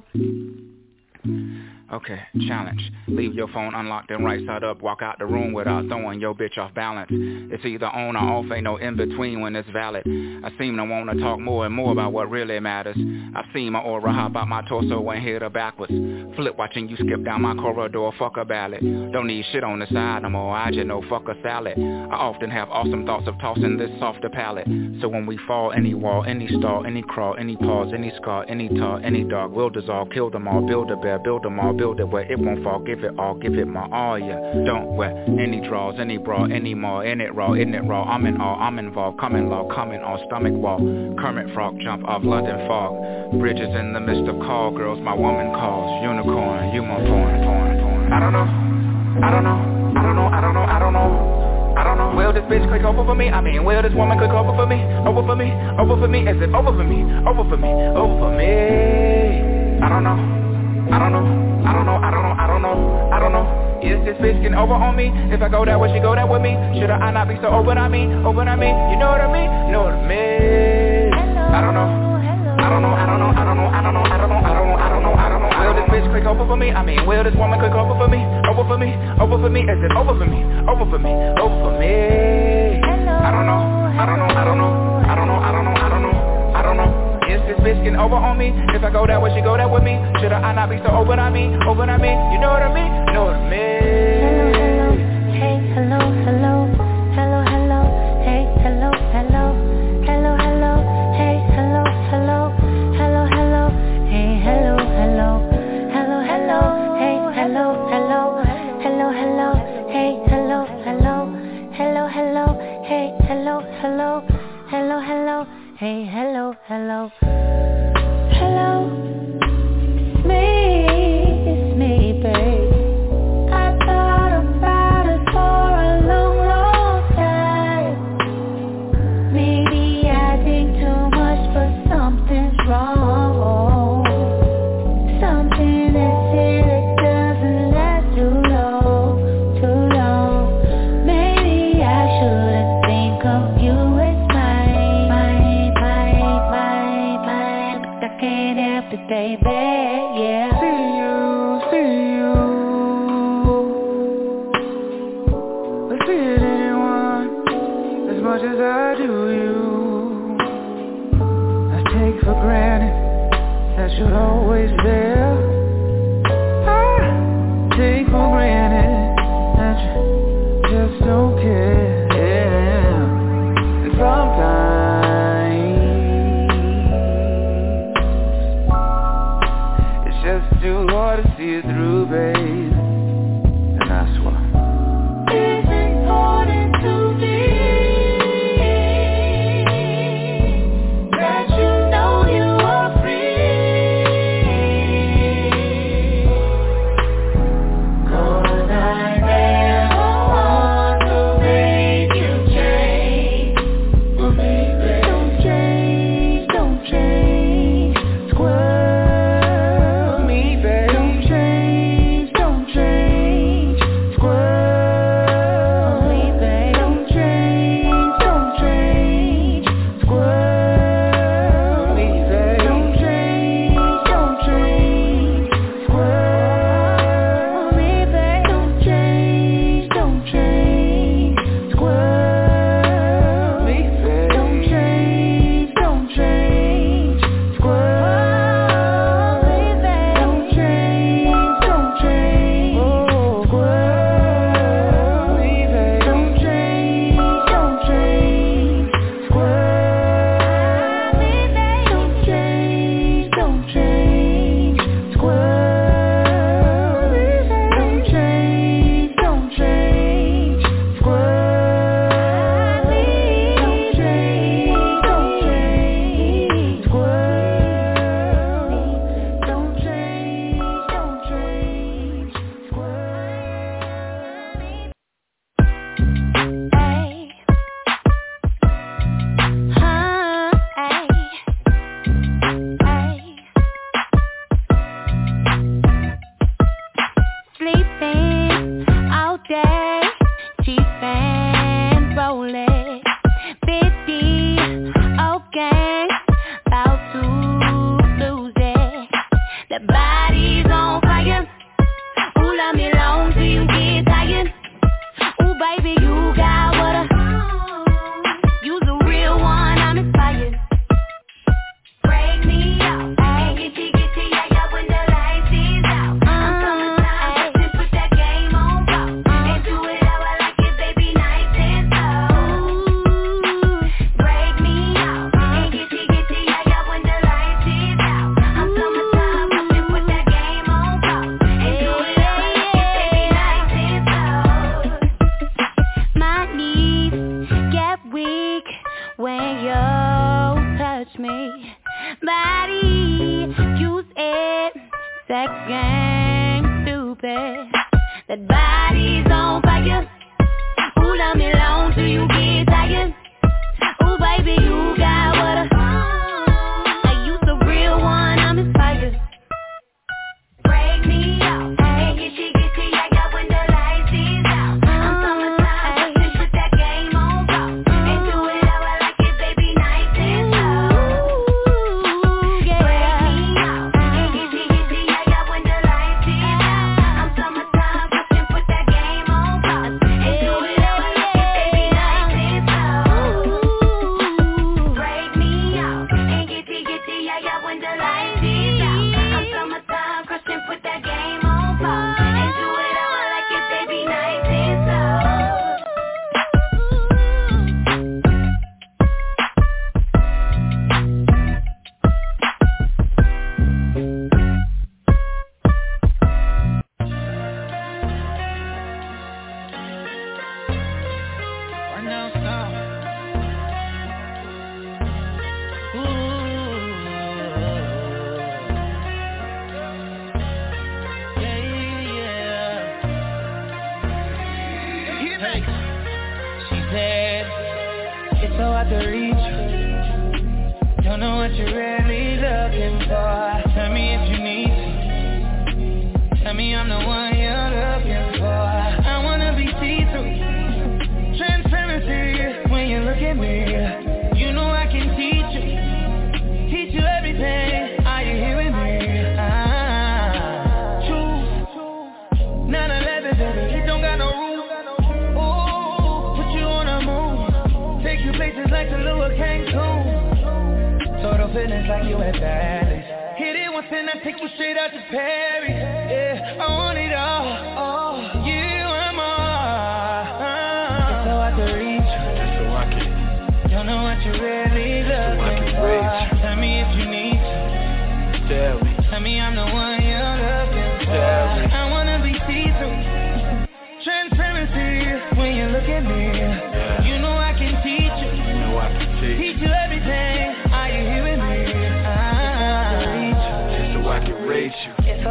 Okay, challenge. Leave your phone unlocked and right side up. Walk out the room without throwing your bitch off balance. It's either on or off, ain't no in between when it's valid. I seem to want to talk more and more about what really matters. I've seen my aura hop out my torso and hit her backwards. Flip watching you skip down my corridor, fuck a ballad. Don't need shit on the side no more, I just know fuck a salad. I often have awesome thoughts of tossing this softer palate. So when we fall, any wall, any stall, any crawl, any pause, any scar, any tar, any dog, will dissolve, kill them all, build a bear, build them all, build it where it won't fall, give it all, give it my all, yeah. Don't wear any draws, any bra, any more, in it raw, in it raw, I'm in all, I'm involved, coming law, coming on stomach wall, Kermit Frog, jump off London fog, bridges in the midst of call, girls, my woman calls, unicorn, you my porn, porn, porn. I don't know, I don't know, I don't know, I don't know, I don't know, I don't know, will this bitch click over for me, I mean, will this woman click over for me, over for me, over for me, is it over for me, over for me, over for me, I don't know. I don't know, I don't know, I don't know, I don't know, I don't know. Is this bitch getting over on me? If I go that way, she go that with me. Should I not be so open on me, open on me? You know what I mean? You know what I mean? I don't know, I don't know, I don't know, I don't know, I don't know, I don't know, I don't know, I don't know, I don't know. Will this bitch click over for me? I mean, will this woman click over for me? Over for me, over for me, is it over for me? Over for me, over for me? I don't know, I don't know, I don't know, I don't know, I don't know, I don't know, I don't know. Is this bitch getting over on me? If I go that way, she go that with me. Should I not be so open on me? Open on me? You know what I mean? You know what I mean? Hello, hello, hello, hello, hey, hello, hello, hello, hello, hey, hello, hello, hello, hello, hey, hello, hello, hello, hello, hey, hello, hello, hello, hello, hey, hello, hello, hello, hello, hey, hello, hello, hello, hello. Hey, hello, hello, hello, it's me, it's me, babe. I thought about it for a long, long time. Maybe I think too much, but something's wrong. Something that's here that doesn't last too long, too long. Maybe I shouldn't think of you as baby, yeah. See you, see you. I see it in anyone as much as I do you. I take for granted that you're always there. I take for granted that you just don't care. Yeah. And sometimes too hard to see it through, babe. And I swear it's important to me that you know you are free. when you touch me. Body, use it, sex game, stupid. That body's on fire. Ooh, love me long till you get tired. Ooh, baby, you got what I Are you the real one? I'm inspired. Break me out, hey, get you, get you, yeah, yeah, when the lights is out. I'm summertime, hey. Put that game on pop and do it how I like it, baby, nice and slow. Ooh, yeah. Break me out, hey, get you, get you, yeah, yeah, when the lights is out. I'm summertime, put that game on pop and do it how I like it, baby, nice and slow. Break me out, and get you, get you, yeah, yeah, when the lights is out. I'm summertime, crush and put that game on pop and do it how I like it, baby, nice and slow. Right now, stop. Ooh. Yeah, yeah. Hey, she said, it's so hard to reach. Don't know what you're really looking for. Tell me if you need to. Tell me I'm the one you're looking for. I wanna be see-through. Transparency when you look at me. You know I can teach you. Teach you everything. Are you hearing me? Ah, true. nine eleven, baby, it don't got no roof. Ooh, put you on a move. Take you places like Tulum, Cancun. Total fitness like you at Dallas. Hit it once and I take you straight out to Paris. Yeah, I want it all. Oh, you and more. It's so hard to reach. It's so I can. Don't know what you really looking can for. reach. Tell me if you need to. Tell me. Tell me I'm the one you're looking for. Tell me. I wanna be see-through. Transparency when you look at me. Yeah. You know I can teach you. You know I can teach. Teach you everything. Are you hearing me? Ah, Just so I can reach you.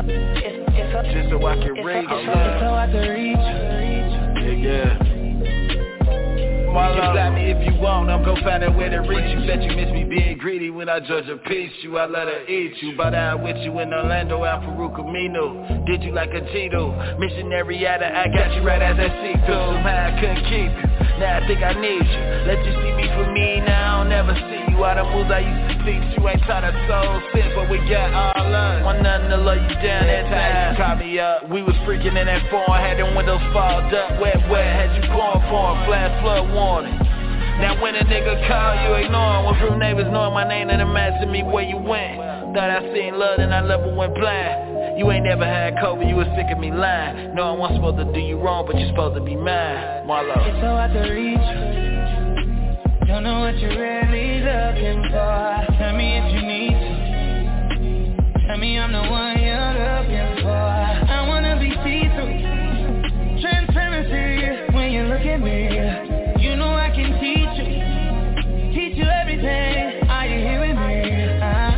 Just so I can reach you. it's so hard to reach. Yeah, yeah. You can slap me if you want, I'm gon' find a way to reach you. Bet you miss me being greedy when I judge a piece you. I let her eat you, but I with you in Orlando, out Farouk Amino. Did you like a Cheeto? Missionary at I got you right as that seat too. Somehow I couldn't keep you, now I think I need you. Let you see me for me, now I'll never see you. All the moves I used to teach you ain't taught us soul since, but we got all love. Want nothing to love you down that time. You caught me up, we was freaking in that phone. Had them windows fogged up, wet, wet. Had you pouring, pouring, flash flood warning. Now when a nigga call, you ignore him. When from neighbors knowing my name and them asking me where you went. Thought I seen love and I never went blind. You ain't never had COVID, you was sick of me lying. No, I wasn't supposed to do you wrong, but you're supposed to be mine. Marlo. It's so hard to reach. Don't know what you're really looking for. Tell me if you need to. Tell me I'm the one you're looking for. I wanna be see-through. Transparency when you look at me. You know I can teach you. Teach you everything. Are you hearing me? Ah.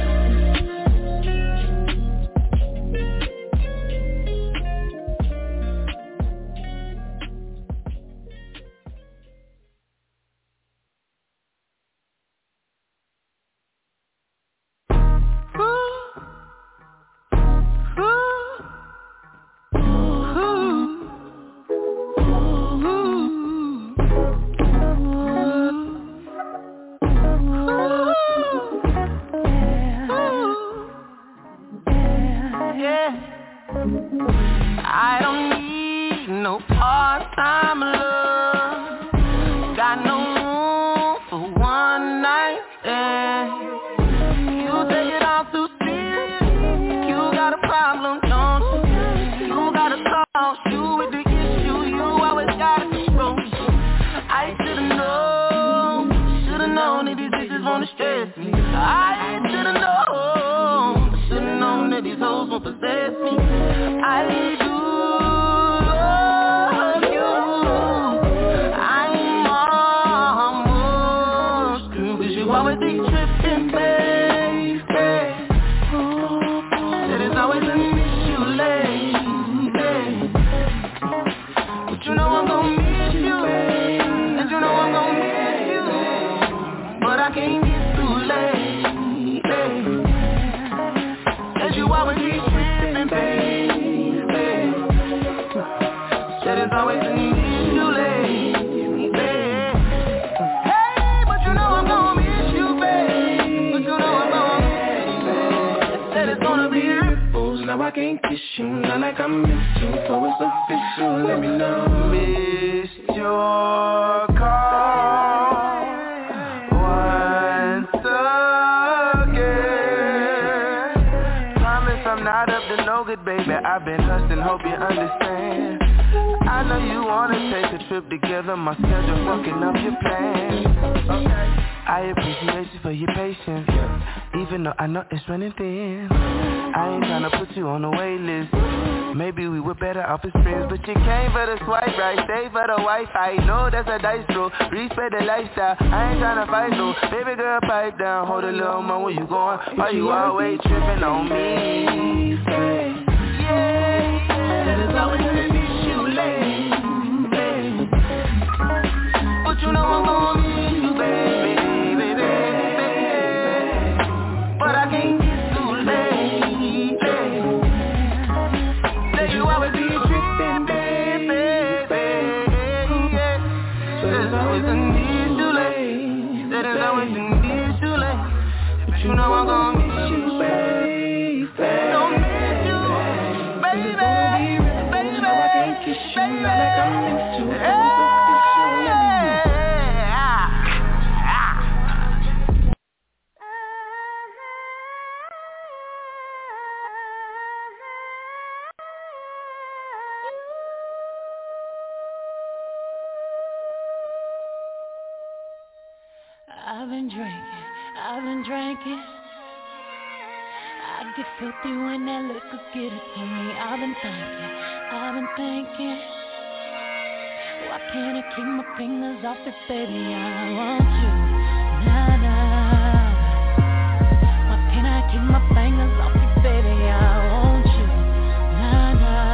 I don't need no part-time love. Got no room for one night stand. You take it all too serious. You got a problem, don't you? You got a cause, you with the issue. You always gotta control. I should've known, should've known that these bitches wanna stress me. I should've known, should've known that these hoes won't possess me. I need you. Love you. I'm almost through. you always be tripping, baby. Said it's always an issue, lady. But you know I'm gon' miss you, and you know I'm gon' miss you, but I can't get too late, baby. And you always be tripping, baby. Said it's always an issue, lady. Hey, but you know I'm gon' miss you, baby. But you know I'm gon' miss you. Said it's gonna be ripples. Now I can't kiss you, not like I miss you. So it's official, let me know. Missed your call once again. Promise I'm not up to no good, baby. I've been hustling, hope you understand. I know you wanna take a trip together. My schedule fucking up your plans. Okay. I appreciate you for your patience, even though I know it's running thin. I ain't tryna put you on the wait list. Maybe we were better off as friends, but you came for the swipe right, stay for the Wi-Fi. No, that's a dice roll, respect the lifestyle. I ain't tryna fight though, baby girl pipe down. Hold a little more, where you going? Why you always tripping on me? Yeah, yeah, that is always an issue, lady. But you know I'm gon' miss you, baby, baby, baby. But I can't get too late, baby. Say you always be tripping, baby, baby. There's always an issue, late. There's always an issue, late. But you know I'm gon' miss you, baby. Don't miss you, baby, baby, baby. I can't kiss you, not like I miss you. I've been drinking, I've been drinking. I get filthy when that liquor get it to me. I've been thinking, I've been thinking. Why can't I keep my fingers off it, baby? I want you, nah, nah. Why can't I keep my fingers off it, baby? I want you, nah,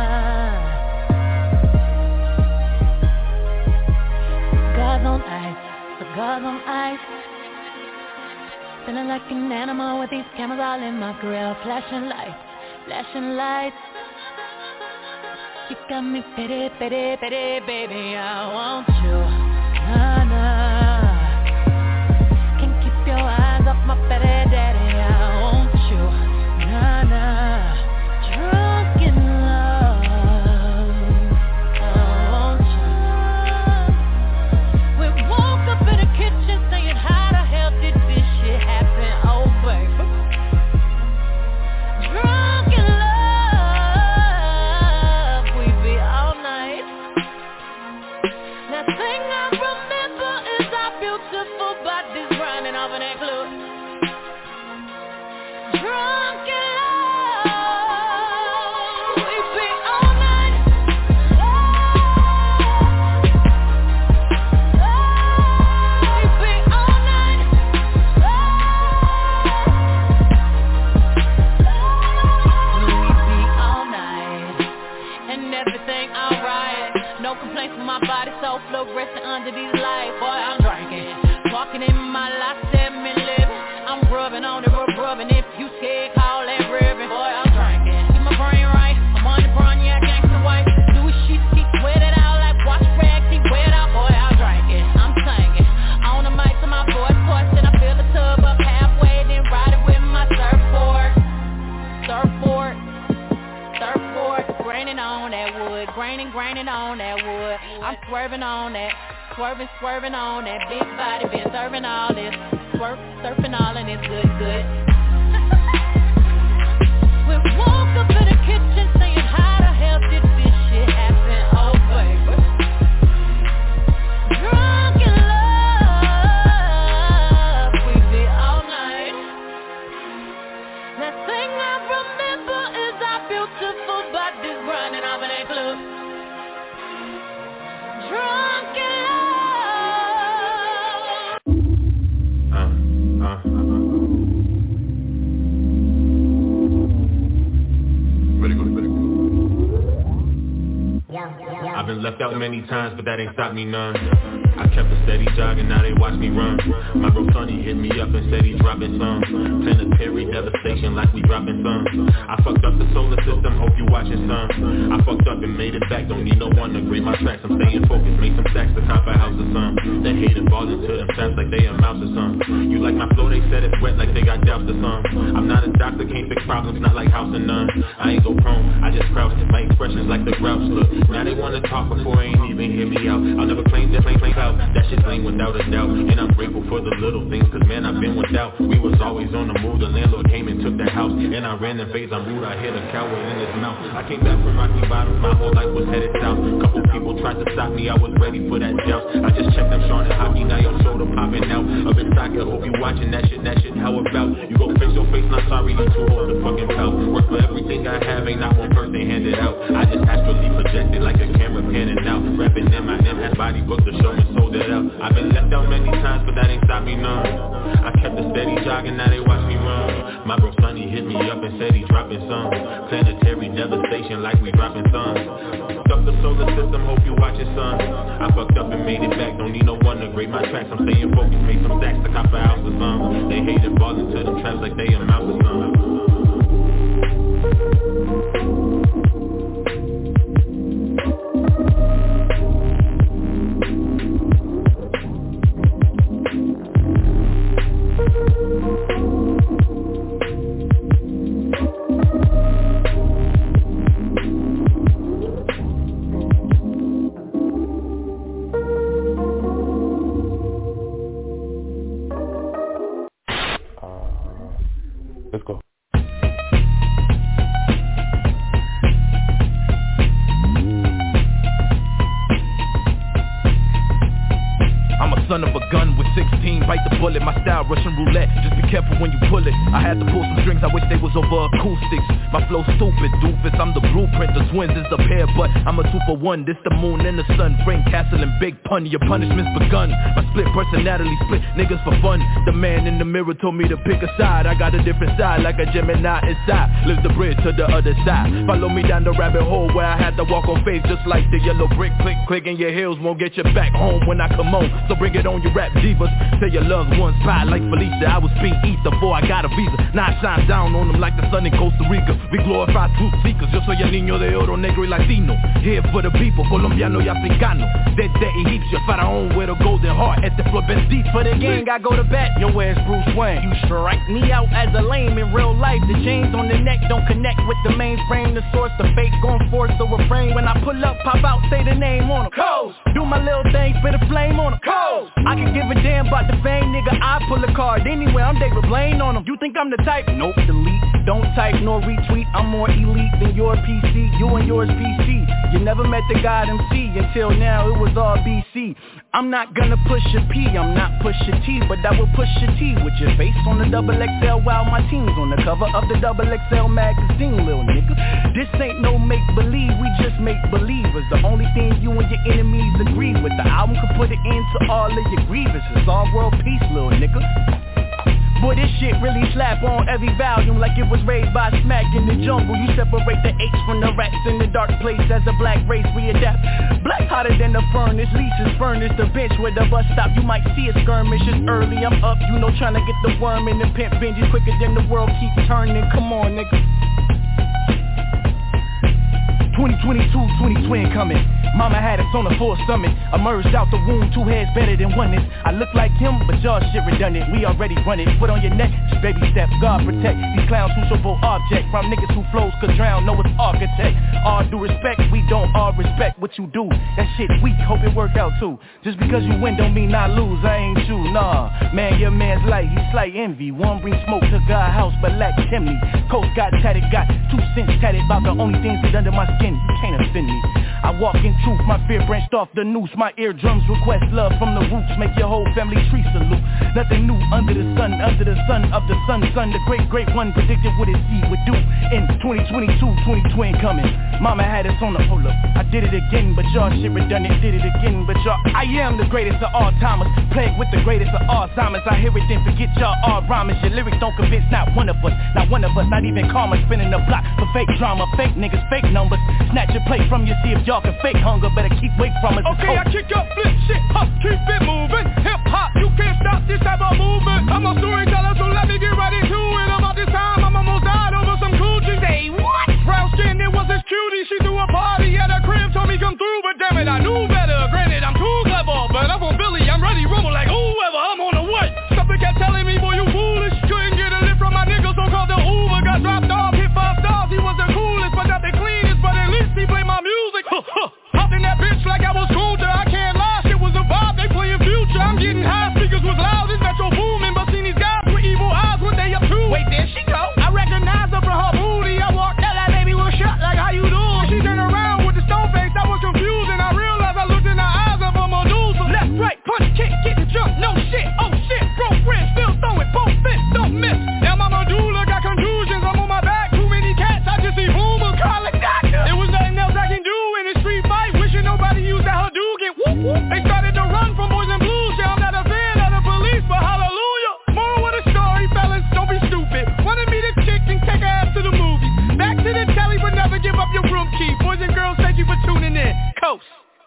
nah. Cigars on ice, cigars on ice. Feeling like an animal with these cameras all in my grill. Flashing lights, flashing lights. You got me pity, pity, pity, baby. I want you, nah, nah. Can't keep your eyes off my pity, daddy. I want you, nah, nah. Drunk in love, I want you. We woke up in the kitchen saying, how the hell did this shit happen? Oh, baby. Drunk in love, we be all night. That thing I remember is our beautiful bodies grinding off in that club. Drunk in love, we be all night. We be all night. We be all night. And everything alright. No complaints from my body, so fluorescent under these lights. Boy, I'm drinking, walking in my life, seven living. I'm rubbing on the rub, rubbing. If you scared, call that ribbon. Boy, I'm drinking, keep my brain right. I'm on the brown, yeah, gangsta white. Louis sheets keep sweating out like wash rags, keep wet out. Boy, I'm drinking, I'm singing on the mic to my voice course, and I fill the tub up halfway, then ride it with my surfboard, surfboard. Surfboard, graining on that wood, graining, graining on that wood. I'm swerving on that, swerving, swerving on that big body, been serving all this, swerp, surfing all and it's good, good. We woke up in the kitchen saying, how the hell did this shit happen? Oh, baby. Drunk in love, we be all night. That thing I remember is our beautiful bodies grinding off in that club. Drunk in love. Uh-huh. Ready, go, ready, go. I've been left out many times, but that ain't stopped me none. I kept a steady jogging, now they watch me run. My bro Sonny hit me up and said he's dropping some planetary devastation like we dropping some. I fucked up the solar system, hope you watching some. I fucked up and made it back, don't need no one to grade my tracks. I'm staying focused, make some stacks to top a house or some. They hate it balling to them sounds like they a mouse or something. You like my flow, they said it's wet like they got doubts or something. I'm not a doctor, can't fix problems, not like house and none. I ain't go prone, I just crouch, my expressions like the grouch look. Now they wanna talk before they ain't even hear me out. I'll never claim that plain plain out, that shit's plain without a doubt. And I'm grateful for the little things, cause man I've been without. We was always on the move, the landlord came and took the house. And I ran in phase, I'm rude, I hit a coward in his mouth. I came back from rocky bottoms, my whole life was headed south. Couple people tried to stop me, I was ready for that joust. I just checked them Sean and hockey, now your shoulder popping out. Up in soccer, hope you watching that shit, that shit, how about? You go fix your face, not sorry, you too old to fucking pout. Work for everything I have, ain't not one person handed out. I just astrally projected like a camera panning out. Rapping in my name, had body book to show and sold it out. I've been left out many times, but that ain't stopped me none. I kept a steady jogging, now they watch me run. My bro Sonny hit me up and said he dropping some planetary devastation like we dropping some. Fucked up the solar system, hope you watching son. I fucked up and made it back, don't need no one to grade my tracks. I'm staying focused, made some stacks to cop a house or some. They hate it balling to them traps like they a mouse or some. Let's go. I'm a son of a gun with sixteen, bite the bullet, my style Russian roulette, just be careful when you pull it. I had to pull some strings, I wish they was over acoustics. My flow stupid, doofus, I'm the blueprint, the twins is a pair, but I'm a two for one. This the moon and the sun, bring castle and big pun, your punishment's begun. My split personality, split niggas for fun. The man in the mirror told me to pick a side, I got a different side, like a Gemini inside. Live the bridge to the other side, follow me down the rabbit hole where I had to walk on faith, just like the yellow brick. Click, click, and your heels won't get you back home when I come on. So bring it on, you rap divas. Say your loved ones bye like Felicia. I was being ether before I got a visa. Now I shine down on them like the sun in Costa Rica. We glorify truth seekers. Yo soy el niño de oro, negro y latino. Here for the people, colombiano y africano. Desde Egipcio, faraón with a golden heart. Este flor bendito for the gang, I go to bat. Yo, where's Bruce Wayne? You strike me out as a lame in real life. The chains on the neck don't connect with the mainframe. The source, the fake gon' force the refrain. When I pull up, pop out, say the name on them. Coast. Do my little thing, spit a flame on them. Coast. I can give a damn about the fame, nigga. I pull a card anywhere. I'm David Blaine on them. You think I'm the type? Nope, delete. Don't type nor retweet. I'm more elite than your P C. You and yours P C. You never met the God M C. Until now, it was all B C. I'm not gonna push a P, I'm not push a T, but I will push a T with your face on the double X L while my team's on the cover of the double X L magazine, little nigga. This ain't no make-believe, we just make believers. The only thing you and your enemies agree with. The album could put an end to all of your grievances. All world peace, little nigga. Boy, this shit really slap on every volume like it was raised by Smack in the jungle. You separate the apes from the rats in the dark place. As a black race we adapt. Black hotter than the furnace, Lisa's furnace. The bench where the bus stop, you might see a skirmish. It's early, I'm up, you know, trying to get the worm in the pimp Benji quicker than the world keep turning. Come on, nigga. twenty twenty-two, twenty twin coming. Mama had us on a full stomach. Emerged out the womb, two heads better than oneness. I look like him, but y'all shit redundant. We already run it. Foot on your neck, just baby steps. God protect these clowns who show for object. From niggas who flows could drown, know it's architect. All due respect, we don't all respect what you do. That shit weak, hope it work out too. Just because you win don't mean I lose. I ain't you, nah. Man, your man's light, he slight envy. One bring smoke to God house, but lack chimney. Coast got tatted, got two cents tatted. About the only things that under my skin, you can't offend me. I walk in truth, my fear branched off the noose. My eardrums request love from the roots. Make your whole family tree salute. Nothing new under the sun, under the sun of the sun, son. The great, great one predicted what his seed would do in twenty twenty-two, twenty twenty coming. Mama had us on the hold up. I did it again, but y'all shit redundant. Did it again, but y'all. I am the greatest of all timers. Plagued with the greatest of Alzheimer's. I hear it then forget y'all all rhymers. Your lyrics don't convince not one of us. Not one of us, not even karma. Spinning the block for fake drama. Fake niggas, fake numbers. Snatch your plate from you, see if y'all can fake hunger. Better keep away from us. Okay, I kick up, flip shit up, keep it moving. Hip hop, you can't stop this type of movement. I'm a storyteller, so let me get right into it. About this time, I'm almost died over some coochie. Say what? Brown skin, it was this cutie. She threw a party at her crib, told me come through, but damn it, I knew better. Granted, I'm too clever, but I'm from Philly, I'm ready, rumble like whoever. I'm on the way. Something kept telling me, boy, you foolish. Couldn't get a lift from my nigga, so called the Uber. Got dropped off, hit five stars. He was the coolest, but not the cleanest. But at least he played my music. Hopped in that bitch like I was Kunta. I can't lie, shit was a vibe. They playing Future. I'm getting high, speakers was loud. This metro booming, but seen these guys with evil eyes. What they up to? Wait, there she go. I recognize her from her booty. I walked out, that baby was shut. Like how you doing? She turned around with the stone face. I was confused and I realized I looked in her eyes of a Medusa. Left, right, punch, kick, get the jump. No shit, oh shit, bro, friend, still throwing both fists, don't miss. Now my medulla got contusions. I'm on my back, too many cats. I just see boomers, call it doctor. It was nothing else I can do in a street fight. Wishing nobody used that Hadouken. Whoop whoop. They started to run from boys in blue. Yeah, I'm not a fan of the police, but hallelujah. More with a story, fellas, don't be stupid. Wanted me to kick and take her ass to the movies. Back to the telly, but never give up your room key. Boys and girls, thank you for tuning in. Coast.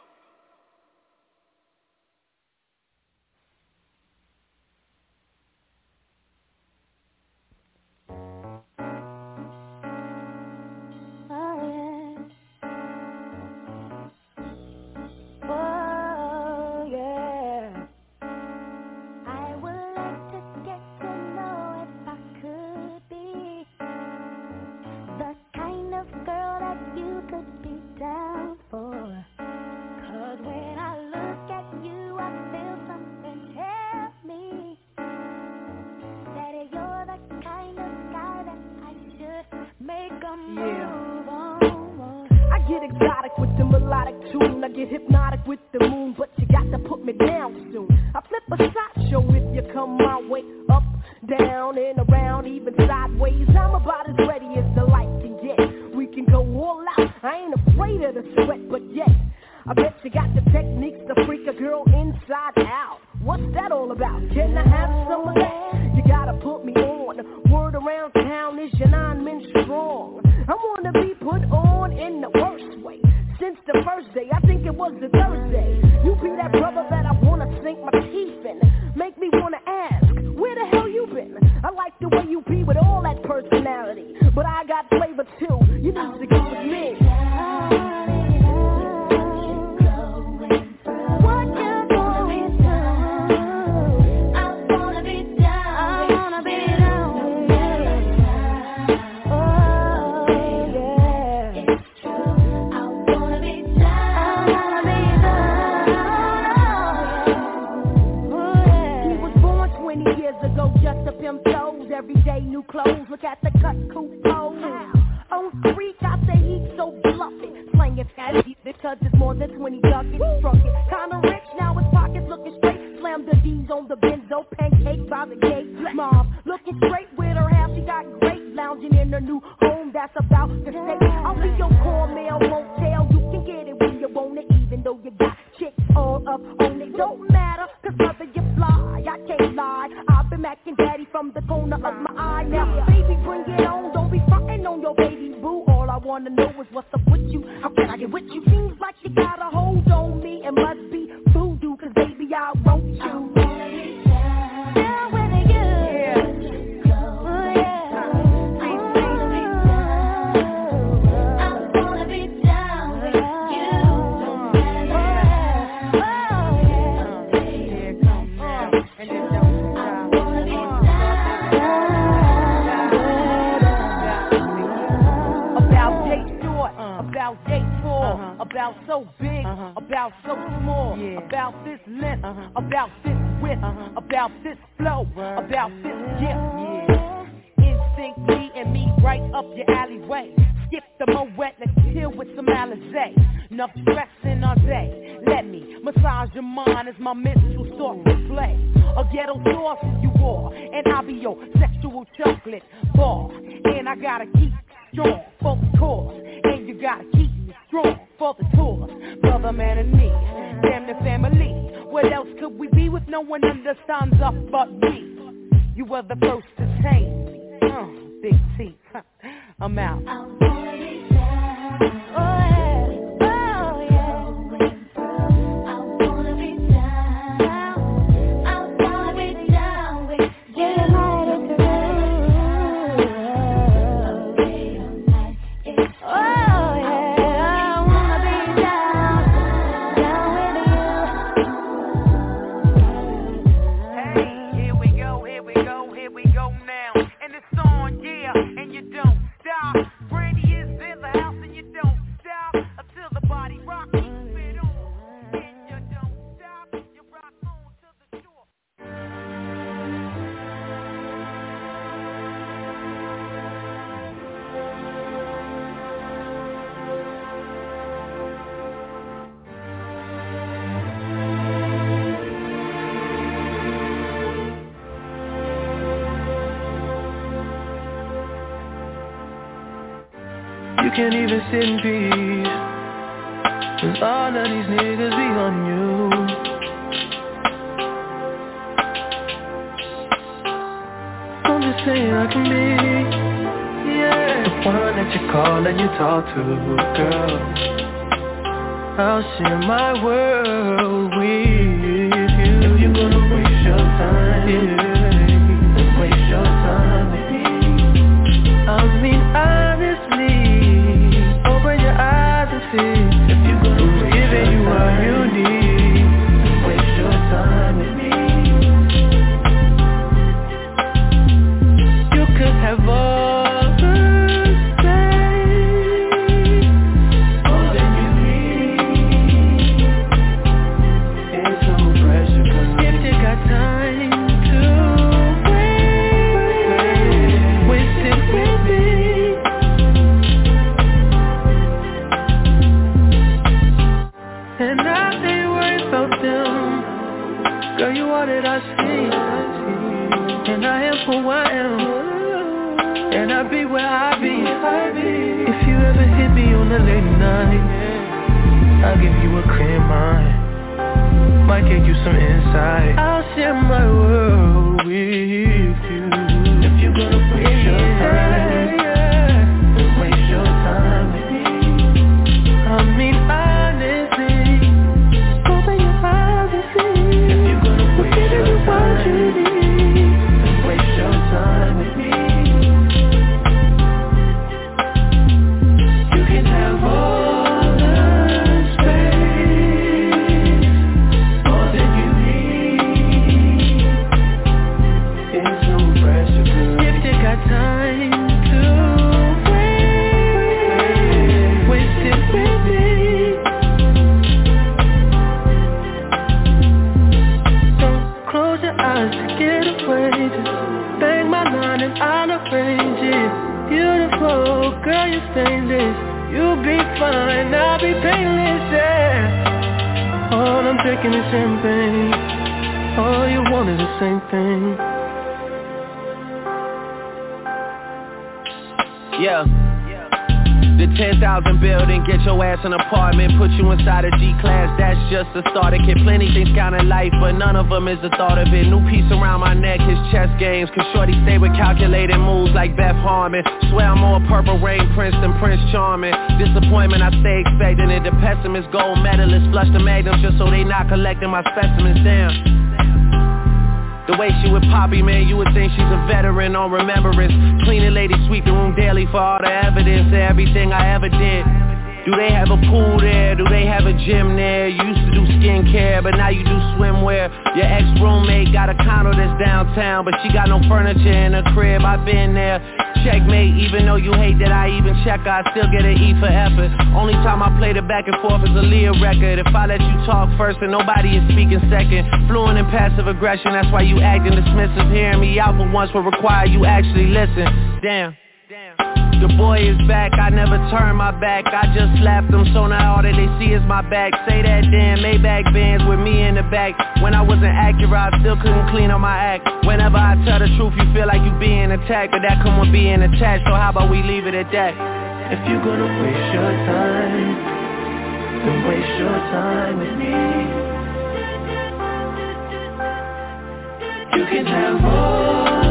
Hypnotic with the moon, but you got to put me down soon. I flip a sideshow if you come my way. Up, down, and around, even sideways. I'm about as ready as the light can get. We can go all out, I ain't afraid of the sweat, but yet I bet you got the techniques to freak a girl inside out. What's that all about? Can I have some of that? You gotta put me on. Word around town is your nine men strong. I wanna be put on in the worst way. Since the first day, I think it was the Thursday. You be that brother that I wanna sink my teeth in. Make me wanna ask, where the hell you been? I like the way you be with all that personality, but I got flavor too. You need to go with me. Everyday new clothes, look at the cut, cool pose. On three, got the heat so fluffy. Slanging fat heat because it's more than twenty ducats. Struck it, kinda rich, now his pockets looking straight. Slam the D's on the benzo, pancake by the gate. Mom, looking straight with her half, she got great. Lounging in her new home, that's about to stay. I'll be your core mail, won't tell. You can get it when you want it, even though you got chicks all up on it. Don't matter, cause brother you fly, I can't lie. I've been macking daddy from the corner of my eye. Now, baby, bring it on, don't be frontin' on your baby boo. All I wanna know is what's up with you. How can I get with you? Seems like you got a hold on me. It must be voodoo, cause baby, I want you. Down with you. About so big, uh-huh. about so small, yeah. about this length, uh-huh. about this width, uh-huh. about this flow, Word. about this gift. Yeah. Instinct, me and me right up your alleyway. Skip the the Moet, let's chill with some Alizé. Enough stress in our day. Let me massage your mind as my minstrel starts to play. A ghetto sauce you wore, and I'll be your sexual chocolate bar. And I gotta keep strong for the cause, and you gotta keep me strong for the cause. Brother, man, and me, damn the family. What else could we be with no one understands us but me? You were the first to tame me. Uh, big T, I'm out. I wanna be down. Oh, yeah. Can't even sit in peace, cause all of these niggas be on you. I'm just saying I can be, yeah, the one that you call and you talk to, girl. I'll share my world with you. If you're gonna waste your time, yeah, then waste your time with me. I mean honestly, if you're gonna waste giving you what you need, waste your time with me. You could have all the space, more than you need. It's no pressure, cause if you got time to waste, waste it with me. And I ain't worried about them. Girl, you all that I see. And I am who I am. And I be where I be. If you ever hit me on a late night, I'll give you a clear mind. Might give you some insight. I'll share my world with you. If you're gonna waste your time, then waste your time with me. I mean, I girl, you stainless. You'll be fine, I'll be painless, yeah. All I'm drinking is champagne. All you want is the same thing. Yeah. The ten thousand building, get your ass an apartment, put you inside a G-Class, that's just a starter kit. Plenty things count in life, but none of them is the thought of it. New piece around my neck, his chess games, cause shorty stay with calculated moves like Beth Harmon. Swear I'm more Purple Rain Prince than Prince Charming. Disappointment, I stay expecting it. The pessimist, gold medalist, flush the magnums just so they not collecting my specimens down. The way she with Poppy, man, you would think she's a veteran on remembrance. Cleaning lady, sweep the room daily for all the evidence of everything I ever did. Do they have a pool there? Do they have a gym there? You used to do skincare, but now you do swimwear. Your ex-roommate got a condo that's downtown, but she got no furniture in her crib. I've been there. Checkmate, even though you hate that I even check her, I still get an E for effort. Only time I play the back and forth is a Leah record. If I let you talk first and nobody is speaking second. Fluent in passive aggression, that's why you acting dismissive. Hearing me out for once will require you actually listen. Damn. The boy is back, I never turn my back. I just slapped him, so now all that they see is my back. Say that damn Maybach bands with me in the back. When I wasn't accurate, I still couldn't clean up my act. Whenever I tell the truth, you feel like you being attacked, but that come with being attached, so how about we leave it at that? If you're gonna waste your time, then waste your time with me. You can have all